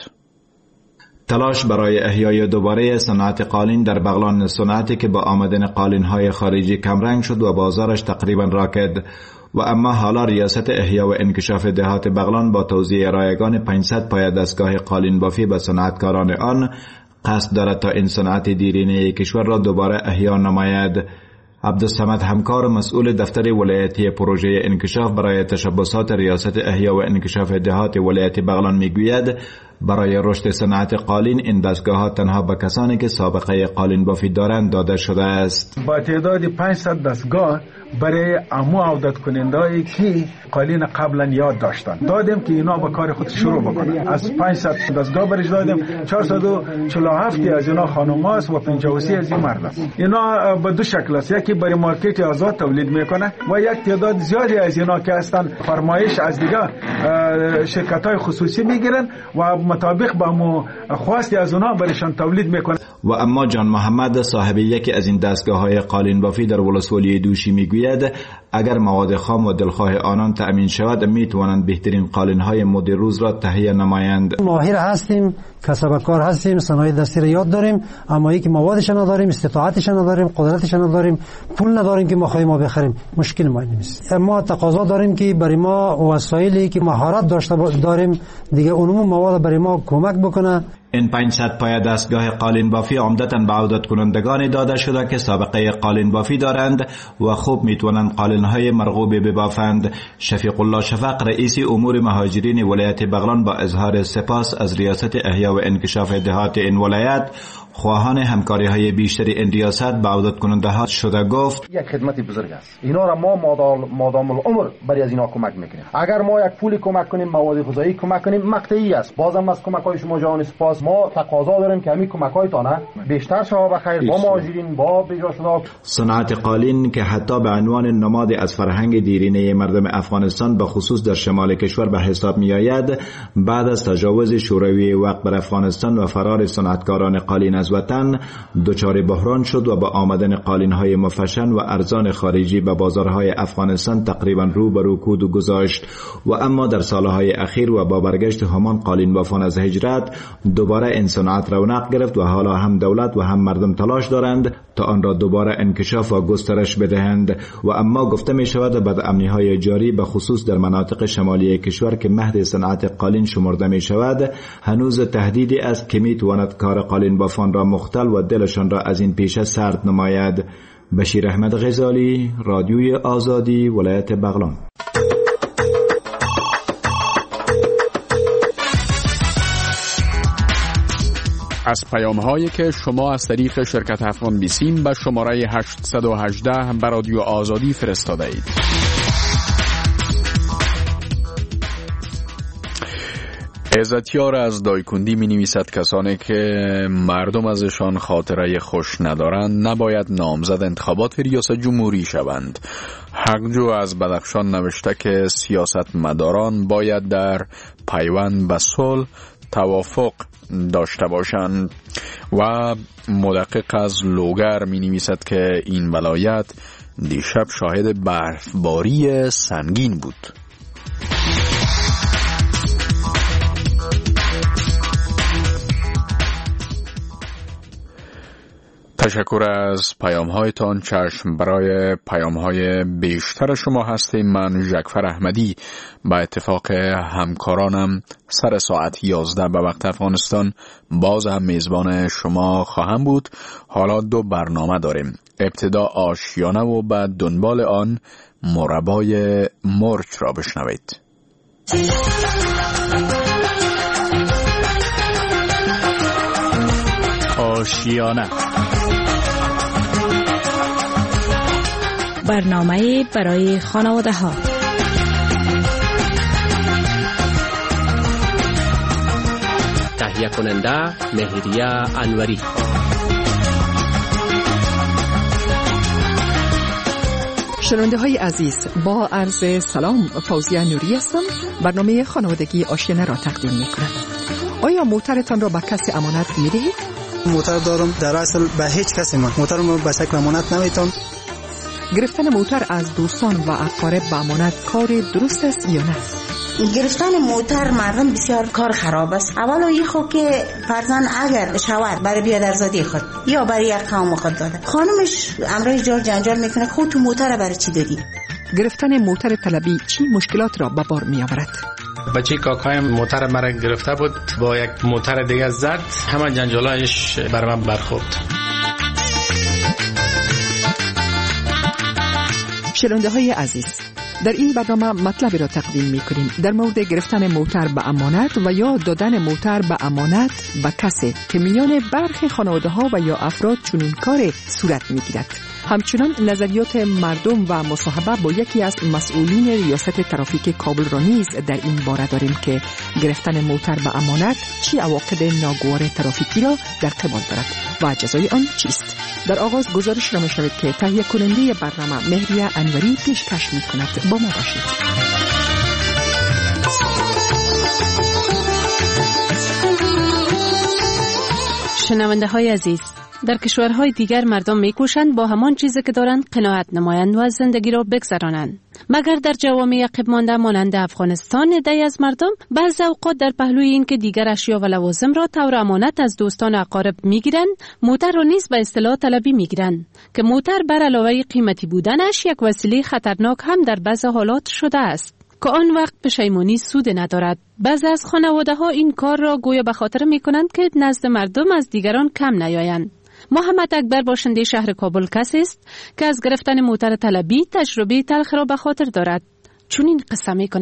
تلاش برای احیای دوباره صنعت قالین در بغلان، صنعتی که با آمدن قالین‌های خارجی کمرنگ شد و بازارش تقریبا راکد و اما حالا ریاست احیا و انکشاف دهات بغلان با توزیع رایگان پانصد پایه دستگاه قالین بافی به صنعتکاران آن قصد دارد تا این صنعت دیرینه کشور را دوباره احیا نماید. عبدالصمد همکار مسئول دفتر ولایتی پروژه انکشاف برای تشبسات ریاست احیا و انکشاف دهات ولایت بغلان میگوید برای رشد صنعت قالین این دستگاه ها تنها به کسانی که سابقه قالین بافی دارند داده شده است. با تعداد پانصد دستگاه برای امو عودت کنندهایی که قالین قبلا یاد داشتن دادیم که اینا با کار خود شروع بکنن. از پانصد دستگاه برش دادیم. چهارصد و چهل و هفت از اینا خانم است و پنجاه و سه از این مرد است. اینا به دو شکل است، یکی برای مارکت آزاد تولید میکنه و یک تعداد زیادی از اینا که هستن فرمایش از دیگه شرکت های خصوصی میگیرن و مطابق با مو خواستی از اونها برشان تولید میکنه. و اما جان محمد صاحب یکی از این دستگاه های قالین بافی در ولسوالی دوشی میگوید اگر مواد خام و دلخواه آنان تأمین شود میتوانند بهترین قالین های مد روز را تهیه نمایند. ماهر هستیم، کسبکار هستیم، صنایع دستی را یاد داریم، اما اینکه موادش نداریم، استطاعتش نداریم، قدرتش نداریم، پول نداریم که ما خواهیم ما بخریم، مشکل ما نیست. ما تقاضا داریم که برای ما وسایلی که مهارت داشته داریم دیگه عموم مواد برای ما کمک بکنه. این پانصد پایه دستگاه قالین بافی عمدتاً به عودت کنندگان داده شده که سابقه قالین بافی دارند و خوب میتوانند قالین های مرغوب ببافند. شفیق الله شفق رئیس امور مهاجرین ولایت بغلان با اظهار سپاس از ریاست احیا و انکشاف دهات این ولایت خواهان همکاری های بیشتری این ریاست به عودت کننده ها شده گفت یک خدمت بزرگ است. اینا را ما مادام العمر برای از اینا کمک میکنیم. اگر ما یک پولی کمک کنیم، مواد غذایی کمک کنیم، مقطعی است. بازم از کمک های شما جان سپاس. ما تقاضا داریم که همین کمک هایتان بیشتر شود بخیر با مهاجرین، با بجا شده. صنعت قالین که حتی به عنوان نماد از فرهنگ دیرینه مردم افغانستان به خصوص در شمال کشور به حساب می آید، بعد از تجاوز شوروی وقت بر افغانستان و فرار صنعتکاران قالین از وطن دچار بحران شد و با آمدن قالین‌های مفشن و ارزان خارجی به بازارهای افغانستان تقریبا رو به رکود گذاشت و اما در سالهای اخیر و با برگشت همان قالین بافان از هجرت دوباره این صنعت رونق گرفت و حالا هم دولت و هم مردم تلاش دارند تا آن را دوباره انکشاف و گسترش بدهند و اما گفته می شود بدامنی‌های جاری به خصوص در مناطق شمالی کشور که مهد صنعت قالین شمرده می شود هنوز تهدیدی است که می تواند کار قالین بافان را مختل و دلشان را از این پیشه سرد نماید. بشیر احمد غزالی، رادیوی آزادی، ولایت بغلان. از پیام هایی که شما از طریق شرکت افغان بیسیم به شماره هشت یک هشت به رادیو آزادی فرستاده اید. عزتیار از دایکندی می نویسد کسانی که مردم ازشان خاطره خوش ندارند نباید نامزد انتخابات ریاست جمهوری شوند. حقجو از بدخشان نوشته که سیاست مداران باید در پیوند به صلح توافق داشته باشند و مدقق از لوگر می نویسد که این ولایت دیشب شاهد برفباری سنگین بود. تشکر از پیام هایتان. چشم برای پیام های بیشتر شما هستیم. من ژکفر احمدی با اتفاق همکارانم سر ساعت یازده به وقت افغانستان باز هم میزبان شما خواهم بود. حالا دو برنامه داریم. ابتدا آشیانه و بعد دنبال آن مربای مرچ را بشنوید. آشیانه، برنامه برای خانواده ها. تهیه کننده مهریه انوری. شنونده های عزیز، با عرض سلام، فوزیه نوری هستم. برنامه خانوادگی آشیانه را تقدیم می کنم. آیا موترتان را به کسی امانت می دهید؟ موتر دارم، در اصل به هیچ کسی من موتر رو به شکل امانت نمیتونم. گرفتن موتر از دوستان و اقارب به امانت کار درست است یا نه؟ گرفتن موتر مردم بسیار کار خراب است. اولو این خود که فرزند اگر شود برای بیادرزادی خود یا برای یک قوم خود داده، خانمش امرای جار جنجال میکنه خود تو موتر برای چی دادی؟ گرفتن موتر طلبی چی مشکلات را به بار می آورد؟ بچه کاکایم موتر مرا گرفته بود، با یک موتر دیگه زد، همه جنجالایش بر من برخورد. شنونده های عزیز، در این برنامه مطلبی را تقدیم می کنیم در مورد گرفتن موتر به امانت و یا دادن موتر به امانت به کسی که میان برخی خانواده ها و یا افراد چنین کار صورت می گیرد. همچنان نظریات مردم و مصاحبه با یکی از مسئولین ریاست ترافیک کابل را نیز در این باره داریم که گرفتن موتر به امانت چی عواقب ناگوار ترافیکی را در قبال دارد و جزای آن چیست. در آغاز گزارش را میشنوید که تهیه کننده برنامه مهریه انوری پیشکش میکند. با ما باشید. شنونده های عزیز، در کشورهای دیگر مردم میکوشند با همان چیزی که دارند قناعت نمایند و از زندگی را بگذرانند، مگر در جوامع عقب مانده مانند افغانستان عده‌ای از مردم بعض اوقات در پهلوی این که دیگر اشیا و لوازم را طور امانت از دوستان اقارب میگیرند، موتر را نیز به اصطلاح طلبی میگیرند که موتر بر علاوه قیمتی بودنش یک وسیله خطرناک هم در بعض حالات شده است که آن وقت پشیمانی سود ندارد. بعضی از خانواده ها این کار را گویا به خاطر میکنند که نزد مردم از دیگران کم نیایند. محمد اکبر باشنده شهر کابل کسی است که از گرفتن موتر طلبی تجربه تلخ را به خاطر دارد. چون این قصه می کند: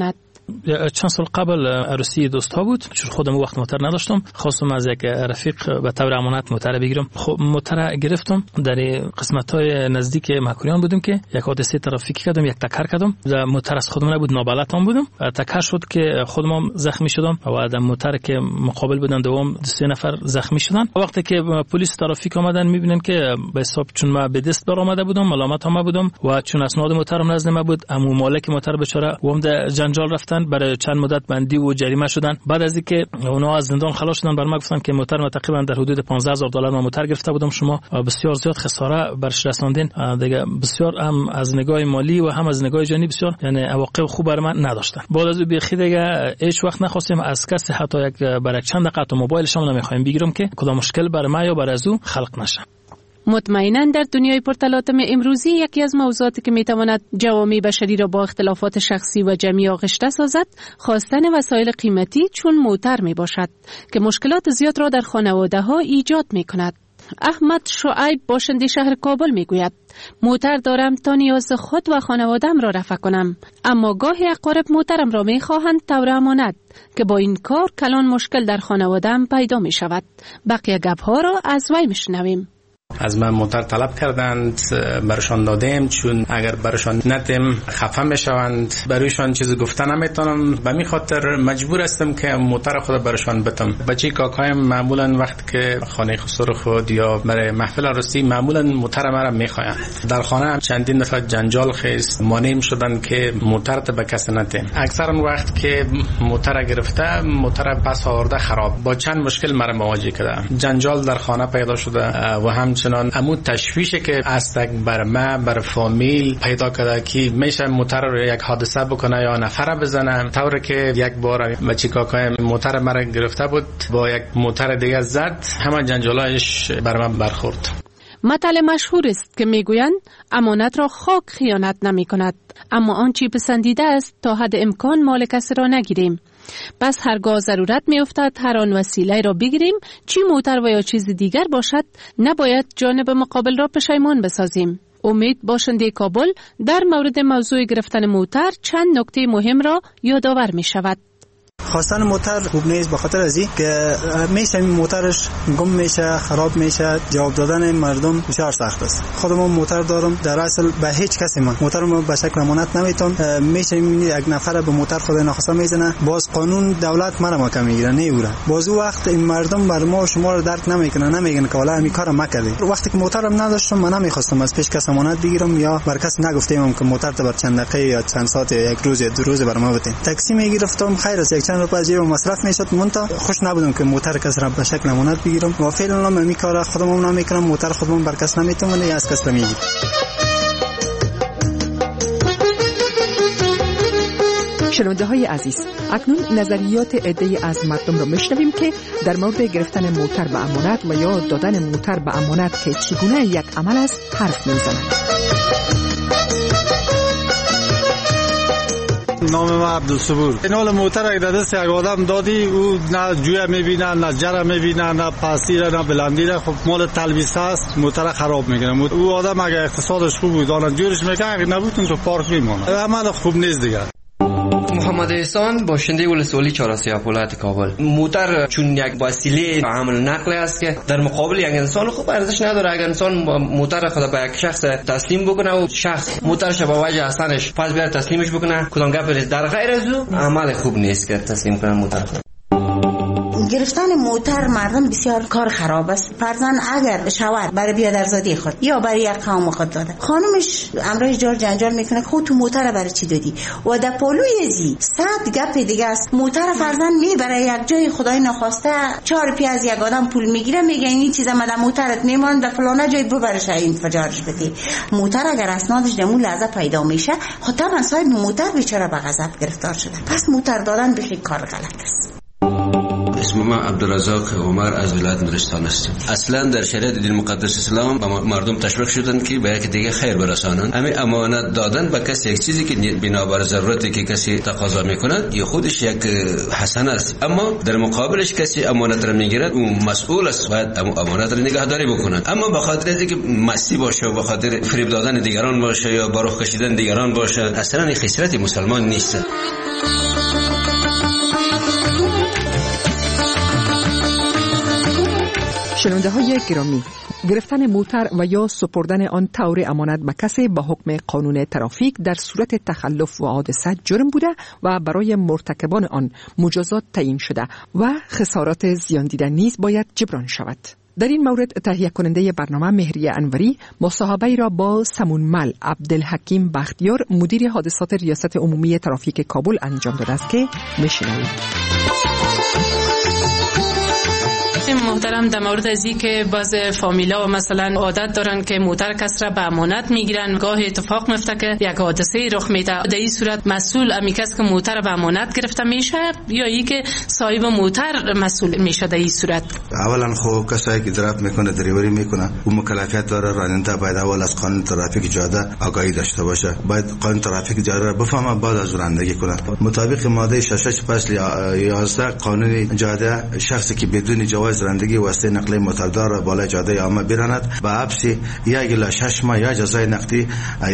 چند سال قبل عروسی دوست ها بود، چون خودم وقت موتر نداشتم، خواستم از یک رفیق به طور امانت موتر بگیرم. خب موتر گرفتم، در قسمت های نزدیک مکوریان بودیم که یک حادثه ترافیکی کردم، یک تکر کردم. موتر از خودم نبود، نابلدم بودم، تکر شد که خودم زخمی شدم و در موتر که مقابل بودن دوم سه نفر زخمی شدن. وقتی که پلیس ترافیک آمدن میبینن که به حساب چون ما به دست بر آمده بودم، ملامت هم بودم و چون اسناد موترم نزد ما بود، عمو مالک موتر بیچاره و در جنجال رفتن، برای چند مدت بندی و جریمه شدن. بعد از اینکه اونا از زندان خلاص شدن، بر ما گفتن که موتر ما تقریبا در حدود پانزده هزار دلار ما موتر گرفته بودم، شما بسیار زیاد خساره برش رساندین. دیگه بسیار هم از نگاه مالی و هم از نگاه جانی بسیار یعنی عواقب خوب بر من نداشتن. بعد از بیخی دیگه هیچ وقت نخواستیم از کسی حتی یک برای چند دقیقه موبایلش هم نمیخوایم بگیرم که کدام مشکل بر ما یا بر از او خلق نشه. مطمئناً در دنیای پرتلاطم امروزی یکی از موضوعاتی که میتواند جوامع بشری را با اختلافات شخصی و جمعی آغشته سازد، خواستن وسایل قیمتی چون موتر می باشد که مشکلات زیاد را در خانواده ها ایجاد می کند. احمد شعیب باشنده شهر کابل می گوید موتر دارم تا نیاز خود و خانوادم را رفع کنم، اما گاهی اقارب موترم را می خواهند طور امانت که با این کار کلان مشکل در خانوادم پیدا می شود. بقیه گپ ها را از وی می شنویم. از من موتر طلب کردند، برشان دادم، چون اگر برشان ندم خفه میشوند، برایشان چیزی گفتن نمیتونم، به می خاطر مجبور هستم که موتر خود برشان بتم. بچه کاکایم معمولا وقت که خانه خسر خود یا برای محفل عروسی معمولا موتر مرا میخواین. در خانه چندین دفعه جنجال خیز مانع شدن که موتر ت به کس ندم. اکثرا وقت که موتر گرفته، موتر پس آورده خراب، با چند مشکل مرا مواجه کرده. جنجال در خانه پیدا شده و هم چنان امو تشویشه که استک بر ما بر فامیل پیدا کرده که میشه موتر رو یک حادثه بکنه یا نفر بزنه. طوری که یک بار بچی کاکای موتر مرا گرفته بود، با یک موتر دیگه زد، همه جنجالایش بر من برخورد. مثل مشهور است که میگویند امانت را خاک خیانت نمی کند، اما آنچه پسندیده است تا حد امکان مال کسی را نگیریم. پس هرگاه ضرورت می افتد هر آن وسیله را بگیریم، چی موتر و یا چیز دیگر باشد، نباید جانب مقابل را پشیمان بسازیم. امید باشنده کابل در مورد موضوع گرفتن موتر چند نکته مهم را یادآور می شود. خواستن موتر خوب نیست، به خاطر ازی که میشه موترش گم میشه، خراب میشه، جواب دادن مردم بسیار سخت است. خودم موتر دارم، در اصل به هیچ کسی من موترم به شکل امانت نمیتونم. میشه میبینید یک نفر به موتر خود ناخواسته میزنه، باز قانون دولت مرا مکم میگیره، نه اورا. باز او وقت این مردم بر ما و شما رو درک نمیکنن، نمیگن که والا همین کارو مکردی. وقتی که موترم نداشتم من نمیخواستم از پیش کس امانت بگیرم یا بر کس نگفتم که موتر تو بر چند دقیقه یا چند ساعت یا یک روز یا دو روز بر ما بده. تاکسی میگرفتم، خیر است یک چند روپیه جیب مصرف میشد، منتها خوش نبودم که موتر کس را به شکل امانت بگیرم و فعلا من می کارا خودم نمیکنم، موتر خودم بر کس نمیتونم یا از کس نمیگیرم. شنونده های عزیز، اکنون نظریات عده‌ای از مردم را میشنویم که در مورد گرفتن موتر به امانت و یا دادن موتر به امانت که چگونه یک عمل است حرف میزنند. نام ما عبدالصبور. این حال موتر اگه در دست یک آدم دادی، او نه جویه میبینه، نه جره میبینه، نه پاسیره، نه بلندیره، خب مال تلبیس است، موتر خراب میکنه. او آدم اگه اقتصادش خوب بود آن جورش میکنه، اگه نبود تو پارک میمونه. عمل خوب نیست دیگه. محمد احسان باشنده ولسوالی چهارسیاه ولایت کابل. موتر چون یک وسیله عمل نقل است که در مقابل یک انسان خوب ارزش نداره. اگر انسان موتر خود به یک شخص تسلیم بکنه و شخص موترش به وجه هستنش پس بیار تسلیمش بکنه، کدام گپ نیست. در غیر از او عمل خوب نیست که تسلیم کنن موتر. گرفتن موتر مردم بسیار کار خراب است. فرضاً اگر شوهر برای بیادرزادی خود یا برای یک قوم خود داده، خانمش امرای جار جنجال میکنه خود تو موتر برای چی دادی و در پالوی زی صد گپ دیگه است. موتر فرضاً میبره یک جای خدای نخواسته چهار پی از یک آدم پول میگیره، میگه این چیزا مدام موترت میمان در فلانه جای ببرش انفجارش بدی. موتر اگر اسنادش دمو لحظه پیدا میشه، خاطر صاحب موتر بیچاره به غضب گرفتار شده. پس موتر دادن بخیر کار غلط است. اسم ما عبدالرزاق عمر از ولایت نورستان هستم. اصلا در شریعت دین مقدس اسلام با مردم تشویق شدن که به یک دیگه خیر برسانند. همین امانت دادن به کسی یک چیزی که بنابر ضرورتی که کسی تقاضا میکند یا خودش یک حسن است، اما در مقابلش کسی امانت را میگیرد اون مسئول است، باید امانت را نگهداری بکند. اما به خاطر اینکه مستی باشه و به خاطر فریب دادن دیگران باشه یا باروخ کشیدن دیگران باشه، اصلا این خصلت مسلمان نیست. شنونده های گرامی، گرفتن موتر و یا سپردن آن طور امانت به کسی به حکم قانون ترافیک در صورت تخلف و حادثه جرم بوده و برای مرتکبان آن مجازات تعیین شده و خسارات زیان دیده نیز باید جبران شود. در این مورد تهیه کننده برنامه مهریه انوری مصاحبه را با سمونمل عبدالحکیم بختیار مدیر حادثات ریاست عمومی ترافیک کابل انجام داده است که میشنوید. محترم، در مورد از این که بعض فامیلا مثلا عادت دارن که موتر کس را به امانت میگیرن، گاه اتفاق میفته که یک حادثه رخ میده، در این صورت مسئول امی کس که موتر به امانت گرفته میشه یا ای که صاحب موتر مسئول میشه؟ در این صورت اولا خب کسی که درایو میکنه دریوری میکنه اون مکلفیت داره، راننده باید اول از قانون ترافیک جاده آگاهی داشته باشه، باید قانون ترافیک جاده را بفهمه بعد از رانندگی کنه. مطابق ماده شش فصل یازده قانون جاده، شخصی که بدون جواز رانندگی واسطه نقلیه موتردار را بالای جاده عامه براند به حبس یک الی شش ماه یا جزای نقدی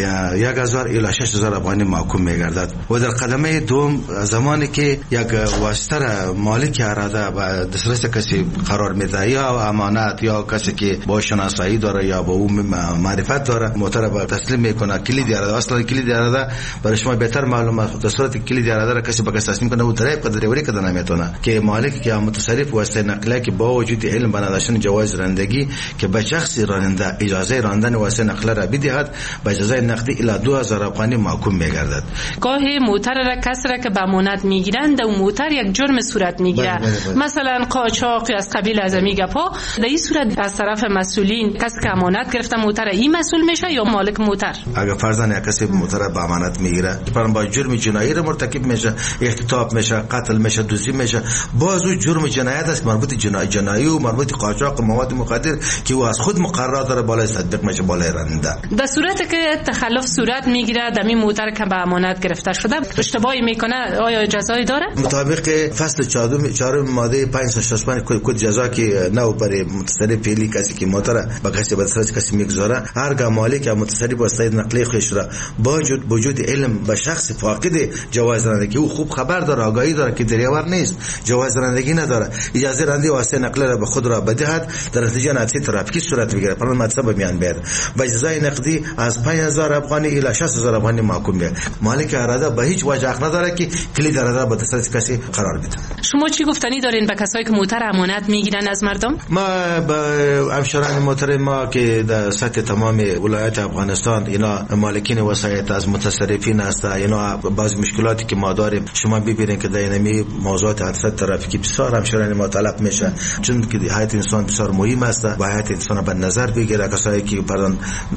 یک هزار الی شش هزار افغانی محکوم میگردد. و در قدمه دوم زمانی که یک واسطه را مالک اراده و دسترس کسی قرار میده یا امانت یا کسی که با شناسایی داره یا با اون معرفت داره موتر را تسلیم میکنه، کلید اراده اصلا کلید اراده برای شما بهتر معلومه، در صورت کلید اراده را کسی به کسی تسلیم کنه و درایو قدری کده نمیتونه که مالک که متصرف واسطه نقلیه که با وجود علم به نداشتن جواز رانندگی که به شخص راننده اجازه راندن واسه نقل را بدهد به اجازه نقدی الی دو هزار افغانی محکوم میگردد. گاهی موتر را کس را که به امانت میگیرند و موتر یک جرم صورت میگیره، مثلا قاچاق یا از قبیل از امی گپا، در این صورت از طرف مسئولین کسی که امانت گرفته موتر این مسئول میشه یا مالک موتر؟ اگر فرضاً یک کسی موتر به امانت میگیره پرام با جرم جنایی را مرتکب میشه، اختطاف میشه، قتل میشه، دزدی میشه، باز او جرم جنایت است مربوط جنایی جنایی و مربوط قاچاق مواد مخدر که او از خود مقررات داره بالای تطبیق میشه بالای راننده. در صورتی که تخلف صورت میگیره در این موتر که به امانت گرفته شده اشتباهی میکنه آیا جزایی داره؟ مطابق فصل چهارم ماده پانصد و شصت و پنج کد جزا که نو برای متصرف فعلی کسی که موتر به کسی به دسترس کسی میگذاره، هرگاه مالک یا متصرف واسطه نقلیه خودش را با وجود وجود علم به شخص فاقد جواز رانندگی او خوب خبر داره، آگاهی داره که دریور نیست، جواز رانندگی نداره، اجازه رانندگی واسطه نقلیه را به خود را بدهد، در نتیجه حادثه ترافیکی صورت بگیره پران مدرسه به میان بیاد با جزای نقدی از پنج هزار افغانی الی شش هزار افغانی محکوم میشه. مالک اراده به هیچ وجه حق نداره که کلید اراده به دسترس کسی قرار بده. شما چی گفتنی دارین به کسایی که موتر امانت میگیرن از مردم؟ ما با همشهران موتر ما که در سطح تمام ولایت افغانستان اینا مالکین وسایت از متصرفین هست، اینا بعضی مشکلاتی که ما داریم شما ببینید که در این موضوعات حادثه ترافیکی بسیار همشهران ما طلب میشه، چون که حیات انسان بسیار مهم است و حیات انسان به نظر بگیره. کسایی که پردن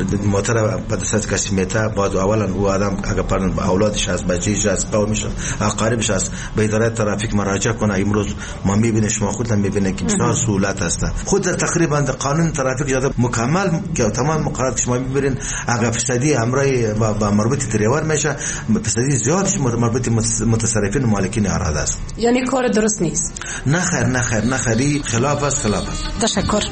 موتر به دست کسی میته بعد اولا او آدم اگر پردن به اولادش از بچه‌ش از قومش اقاربش از به اداره ترافیک مراجعه کنه. امروز ما میبینیم شما خودتون میبینید که بسیار سهولت است. خود تقریبا قانون ترافیک جاده مکمل که تمام مقررات شما میبینید اگر فسادی امرای و مربوط دریور میشه، فسادی زیادش مربوط متصرفین مالکین اراده است. یعنی کار درست نیست. نه خیر نه خیر نه خیری خلاف است خلاف است. تشکر.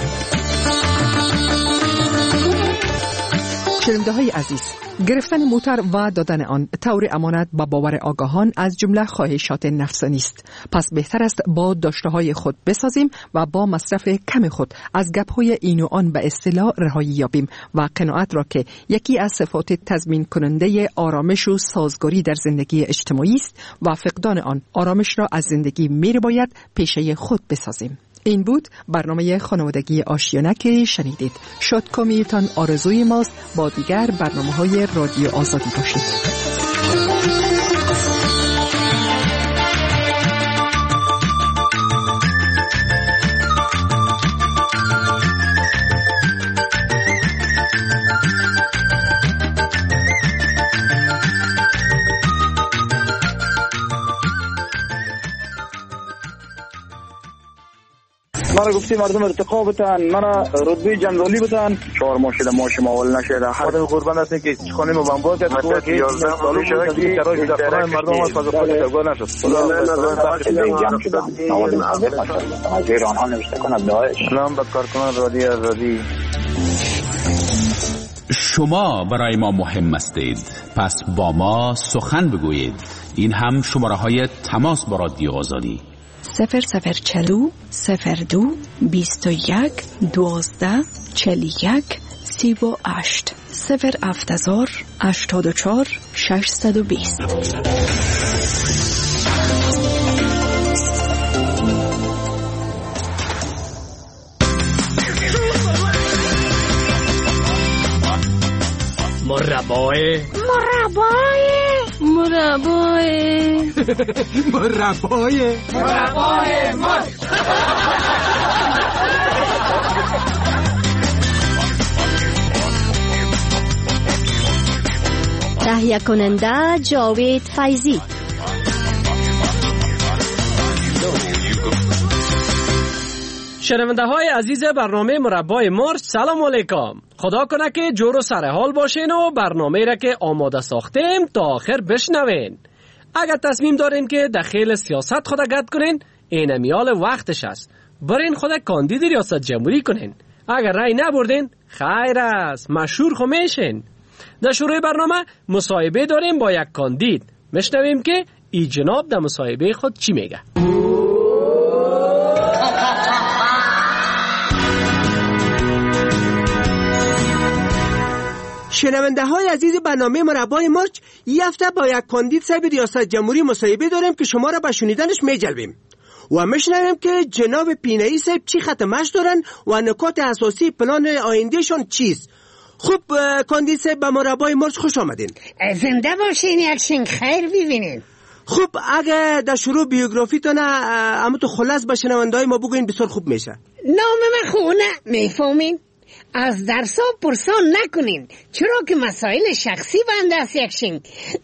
شنونده های عزیز، گرفتن موتر و دادن آن طور امانت با باور آگاهان از جمله خواهشات نفسانی است. پس بهتر است با داشته های خود بسازیم و با مصرف کم خود از گپ های این و آن به اصطلاح رهایی یابیم و قناعت را که یکی از صفات تضمین کننده آرامش و سازگاری در زندگی اجتماعی است و فقدان آن آرامش را از زندگی می باید پیشه خود بسازیم. این بود برنامه خانوادگی آشیانه که شنیدید. شادکامیتان آرزوی ماست. با دیگر برنامه‌های رادیو آزادی باشید. مرا گفتی مردم ارتقا بتن، مرا رتبه جنرالی بتن، چهار ماه شده ماشم اول نشده. خودم قربان هستم که خانه ما بمبار کرد تو که یازده سال شده که چرای در خانه مردم از فاز خود تبار نشد. خدا این جمع شده. مواد از ایران ها نوشته کنند داعش. سلام به کارکنان رادیو آزادی. شما برای ما مهم هستید، پس با ما سخن بگویید. این هم شماره های تماس با رادیو آزادی صفر صفر چلو صفر دو بیست و یک دوازده چل یک سی و هشت صفر هفتازار هشتاد و چهار ششصد و بیست. مربای مربای مربای مربای مربای مرد. تهیه کننده جاوید فیضی. شنونده های عزیز برنامه مربای مرچ، سلام علیکم. خدا کنه که جور و سرحال باشین و برنامه را که آماده ساختیم تا آخر بشنوین. اگر تصمیم دارین که داخل سیاست خود گد کنین، این میال وقتش است. برین خود کاندید ریاست جمهوری کنین. اگر رای نبردین خیر است، مشهور خو میشین. در شروع برنامه مصاحبه داریم با یک کاندید. میشنویم که ای جناب در مصاحبه خود چی میگه. شنونده های عزیز برنامه مربای مرچ، یک هفته با یک کاندید صاحب ریاست جمهوری مصاحبه داریم که شما را به شنیدنش میجلبیم و میشنویم که جناب پینایی صاحب چی ختمش دارن و نکات اساسی پلان آیندهشان چیست. خب کاندید صاحب به مربای مرچ خوش آمدین. زنده باشین، یکشین خیر ببینین. خب اگه در شروع بیوگرافیتون اما تو خلاص به شنونده های ما بگوین بسیار خوب میشه. نام من خونه میفهمین؟ از درسا پرسان نکنین، چرا که مسائل شخصی بنده است. یکشین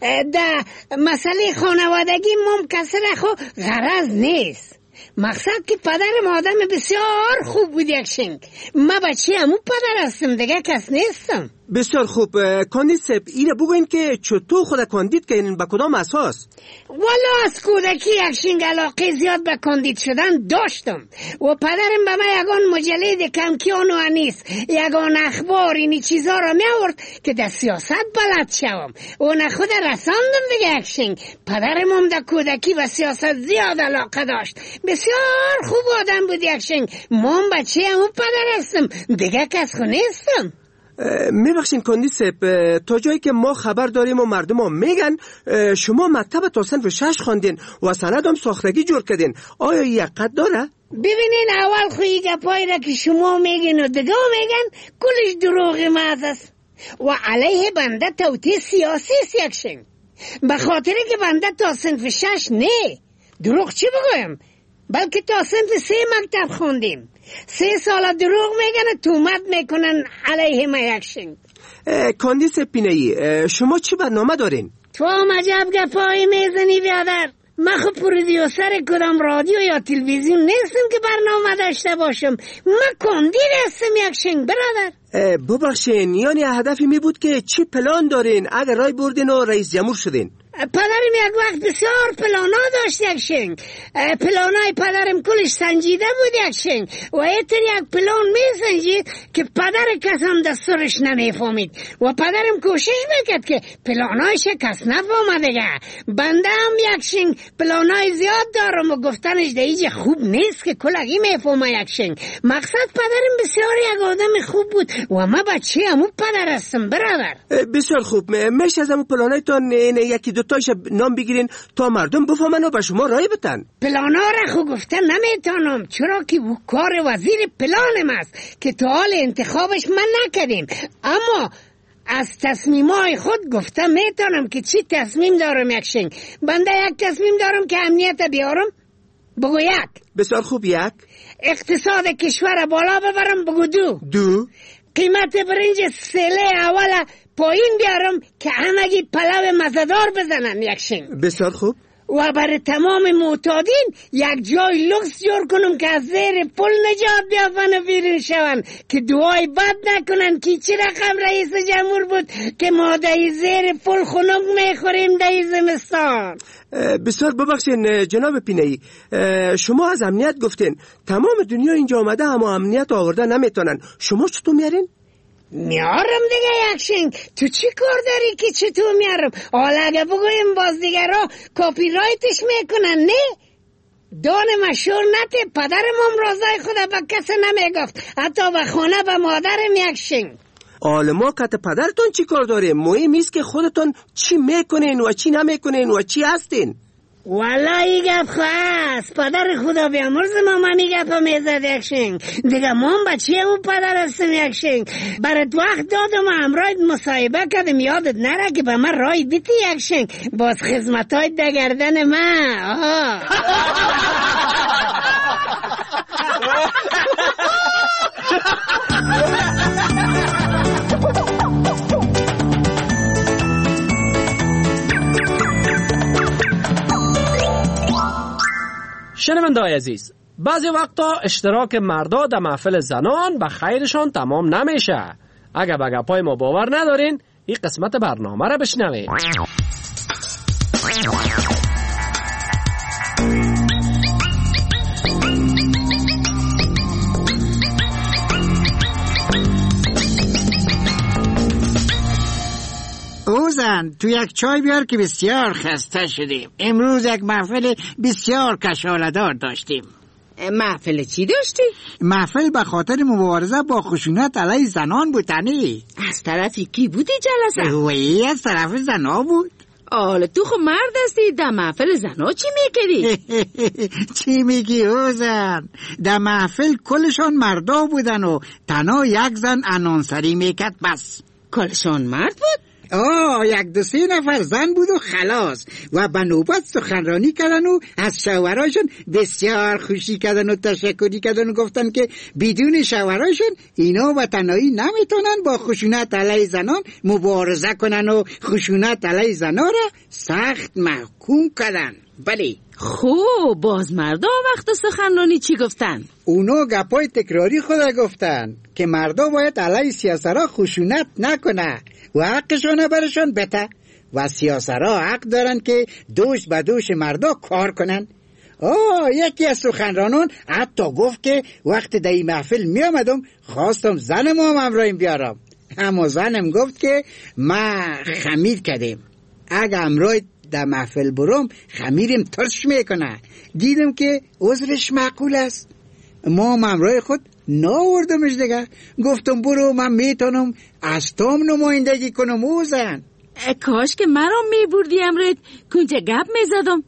در مسئله خانوادگی ممکسر خو غرض نیست. مقصد که پدرم آدم بسیار خوب بود. یکشین من بچه همون پدر هستم، دیگه کس نیستم. بسیار خوب کاندید صاحب، اینه بگوین که چطور خود کاندید کردین، به کدام اساس؟ والا از کودکی یکشین علاقه زیاد به کاندید شدن داشتم و پدرم به من یگان مجله کمکیان و انیس، یگان اخبار اینی چیزا را می آورد که در سیاست بلد شوم و نه خود رساندم دیگه. یکشین پدرم هم در کودکی به سیاست زیاد علاقه داشت، بسیار خوب آدم بود. یکشین من بچه همون پدر هستم، دیگه کس خو نیستم. میبخشین کاندید صاحب، تا جایی که ما خبر داریم و مردم هم میگن شما مکتب تا صنف شش خواندین و سند هم ساختگی جور کردین، آیا یک قد داره؟ ببینین اول خویی گپایی را که شما میگین و دیگه میگن کلش دروغ محض است و علیه بنده توطئه سیاسی است. یکشین به خاطر که بنده تا صنف شش نه، دروغ چی بگویم، بلکه تا صنف سه مکتب خوندیم. سه سال دروغ میگن تومت میکنن علیه ما. یکشین کاندید پینایی، شما چی برنامه دارین؟ تو هم عجب گپایی میزنی بیادر. من خب پرودیوسر کدام رادیو یا تلویزیون نیستم که برنامه داشته باشم. من کاندید هستم. یکشین برادر. ببخشین، یعنی هدفی می بود که چی پلان دارین اگر رای بردین و رئیس جمهور شدین؟ پدرم یک وقت بسیار پلانا داشت. یکشین پلانای پدرم کلش سنجیده بود. یکشین و ایتر یک پلان می سنجید که پدر کس هم دستورش نمیفهمید و پدرم کوشش میکرد که پلانایش کس نفهمده. بنده هم یکشین پلانای زیاد دارم و گفتنش دیگه خوب نیست که کلگی میفهمه. یکشین مقصد پدرم بسیار یک آدم خوب بود و من بچه همون پدر هستم برادر. بسیار خوب، میشه از همون پلانایتان یکی دو تایش نام بگیرین تا مردم بفهمن و به شما رای بدن. پلانا را خو گفتن نمیتونم، چرا که او کار وزیر پلانم است که تا حال انتخابش من نکردیم، اما از تصمیمای خود گفتم میتونم که چی تصمیم دارم. یکشین بنده یک تصمیم دارم که امنیت بیارم، بگو یک. بسیار خوب، یک. اقتصاد کشور بالا ببرم، بگو دو. دو. قیمت برنج سله اوله پایین بیارم که همگی پلو مزدار بزنن. یکشین بسیار خوب. و برای تمام معتادین یک جای لوکس جور کنم که از زیر پل نجات بیافن و بیرون شون، که دعای بد نکنن که چه رقم رئیس جمهور بود که ما دهی زیر پل خنک میخوریم دهی زمستان. بسیار ببخشین جناب پینایی، شما از امنیت گفتین، تمام دنیا اینجا آمده اما امنیت آورده نمیتونن، شما چطور میارین؟ میارم دیگه. یکشین تو چی کار داری که چطور میارم؟ حالا اگه بگویم باز دیگه را کاپی رایتش میکنن، نه دان مشهور نته پدرم هم رازای خود به کس نمیگفت، حتی به خانه به مادرم یک شنگ. آلما کت پدرتون چی کار داره؟ مهم ایست که خودتون چی میکنین و چی نمیکنین و چی هستین. والله گپ خواست پدر خدا بیامرز ما منی گپ میزد یک شنگ دیگه ما هم بچه او پدر هستم یک شنگ. برات وقت دادم همراهت مصاحبه کردم، یادت نره که به من رای بیتی یک شنگ، باز خدمتای دگردن من. آها شنونده‌های عزیز، بعضی وقتا اشتراک مردا در محفل زنان به خیرشان تمام نمیشه. اگه به گپای ما باور ندارین، این قسمت برنامه را بشنوید. اوزن تو یک چای بیار که بسیار خسته شدیم. امروز یک محفل بسیار کشاله‌دار داشتیم. محفل چی داشتی؟ محفل به خاطر مبارزه با خشونت علیه زنان بودنی. از طرفی کی بودی جلسه؟ وی از طرف زنا بود. آله تو خو مرد هستی، در محفل زنا چی میکردی؟ چی میگی اوزن؟ در محفل کلشان مردا بودن و تنها یک زن انانسری میکرد بس. کلشان مرد بود؟ آه یک دو سه نفر زن بود و خلاص و به نوبت سخنرانی کردن و از شوهراشون بسیار خوشی کردن و تشکری کردن و گفتن که بدون شوهراشون اینا و تنهایی نمیتونن با خشونت علیه زنان مبارزه کنن و خشونت علیه زنان را سخت محکوم کردن. بله خوب، باز مردا وقت سخنرانی چی گفتن؟ اونا گپای تکراری خدا گفتن که مردا باید علیه سیاسرها خشونت نکنه و حقشون برشون بده و سیاسرها حق دارن که دوش به دوش مردا کار کنن. آه یکی از سخنرانان حتی گفت که وقت در این محفل می آمدم خواستم زنم هم همراهیم بیارم، اما زنم گفت که ما خمیر کردیم، اگه همراه در محفل برم خمیرم ترش میکنه. دیدم که عذرش معقول است، ما همراه خود ناوردمش دیگه. گفتم برو من میتونم از تام نمایندگی کنم اوزن. کاش که مرا میبردی امرت کنجا گپ میزدم.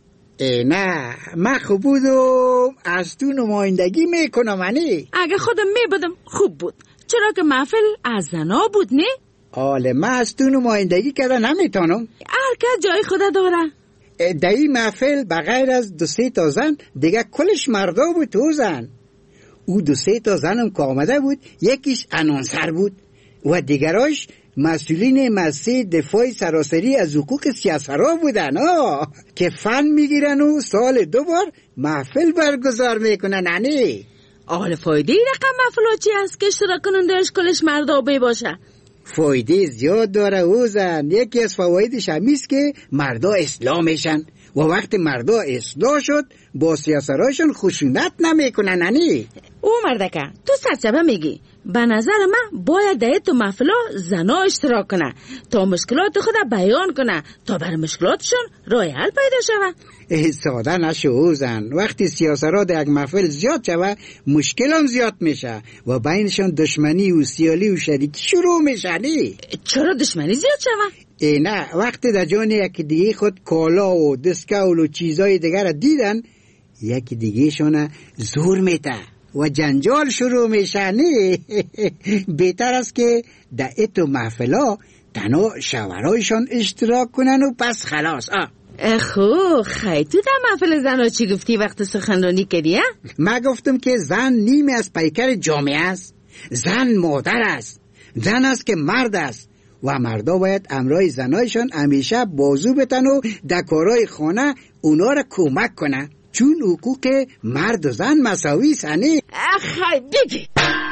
نه من خوب بودم از تو نمایندگی میکنم. انی اگه خودم میبودم خوب بود، چرا که محفل از زنا بود نه؟ آله من از تو نمایندگی کردن نمیتونم. هر کس جای خدا داره. در این محفل بغیر از دو سه تا زن دیگه کلش مردا بود تو زن. او دو سه تا زنم که آمده بود، یکیش انانسر بود و دیگراش مسئولین مسئله دفاع سراسری از حقوق سیاسرها بودن آه که فن میگیرن و سال دو بار محفل برگزار میکنن. انی آل فایده رقم محفل چی هست که اشتراک کنندهش کلش مردا بی باشه؟ فایده زیاد داره اوزن. یکی از فوایدش همیست که مردا اصلاح میشن و وقتی مردا اصلاح شد با سیاسرهاشون خشونت نمیکنن. انی او مردکه تو سرچبه میگی به نظر من باید در تو محفلا زنا اشتراک کنه تا مشکلات خود بیان کنه تا بر مشکلاتشون راه حل پیدا شود. ساده نشو اوزن. وقتی سیاسرها در یک محفل زیاد شود مشکل هم زیاد میشه و بینشون دشمنی و سیالی و شریکی شروع میشه. چرا دشمنی زیاد شود؟ ای نه، وقتی در جان یکی دیگه خود کالا و دسکول و چیزای دیگر دیدن یکی دیگه شونه زور میته و جنجال شروع میشه. نه بهتر است که در اتو محفلا تنها شوهرایشان اشتراک کنن و پس خلاص. آه خو خیلی تو در محفل زن چی گفتی وقت سخنرانی کردی؟ من گفتم که زن نیمی از پیکر جامعه است، زن مادر است، زن است که مرد است و مردا باید امرای زنایشان همیشه بازو بتن و در کارهای خانه اونا را کمک کنن چون حقوق مرد و زن مساوی سنی. اخی دیگه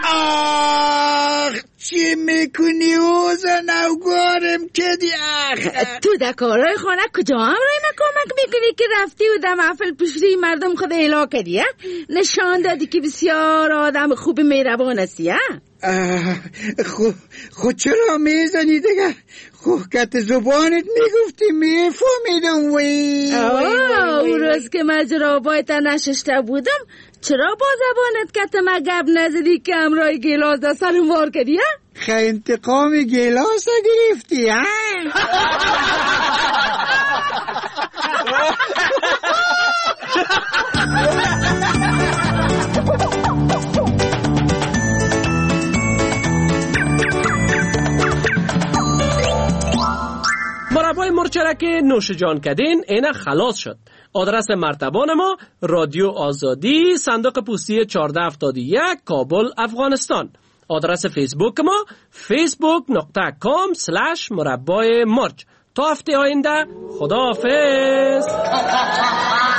آخ چی میکنی اوزن اوگارم کدی؟ اخ تو در کارهای خانه کجا امرای من کمک میکنی که رفتی و در محفل پیشی مردم خود اعلا کردی؟ نشان دادی که بسیار آدم خوب مهربان هستی. خود خود چرا میزنی دیگه؟ خود کت زبانت میگفتی میفهمیدم. وی اون روز که مجرابای تا نششته بودم چرا با زبانت کت ما گب نزدی که امرای گیلاس دا سرم وار کردی؟ خی انتقام گیلاس گرفتی ها؟ مربای مرچ که نوش جان کردین اینه خلاص شد. آدرس مرتبان ما رادیو آزادی، صندوق پستی چهارده هفتاد و یک، کابل، افغانستان. آدرس فیسبوک ما فیسبوک نقطه کام سلش مربای مرچ. تا هفته آینده خداحافظ.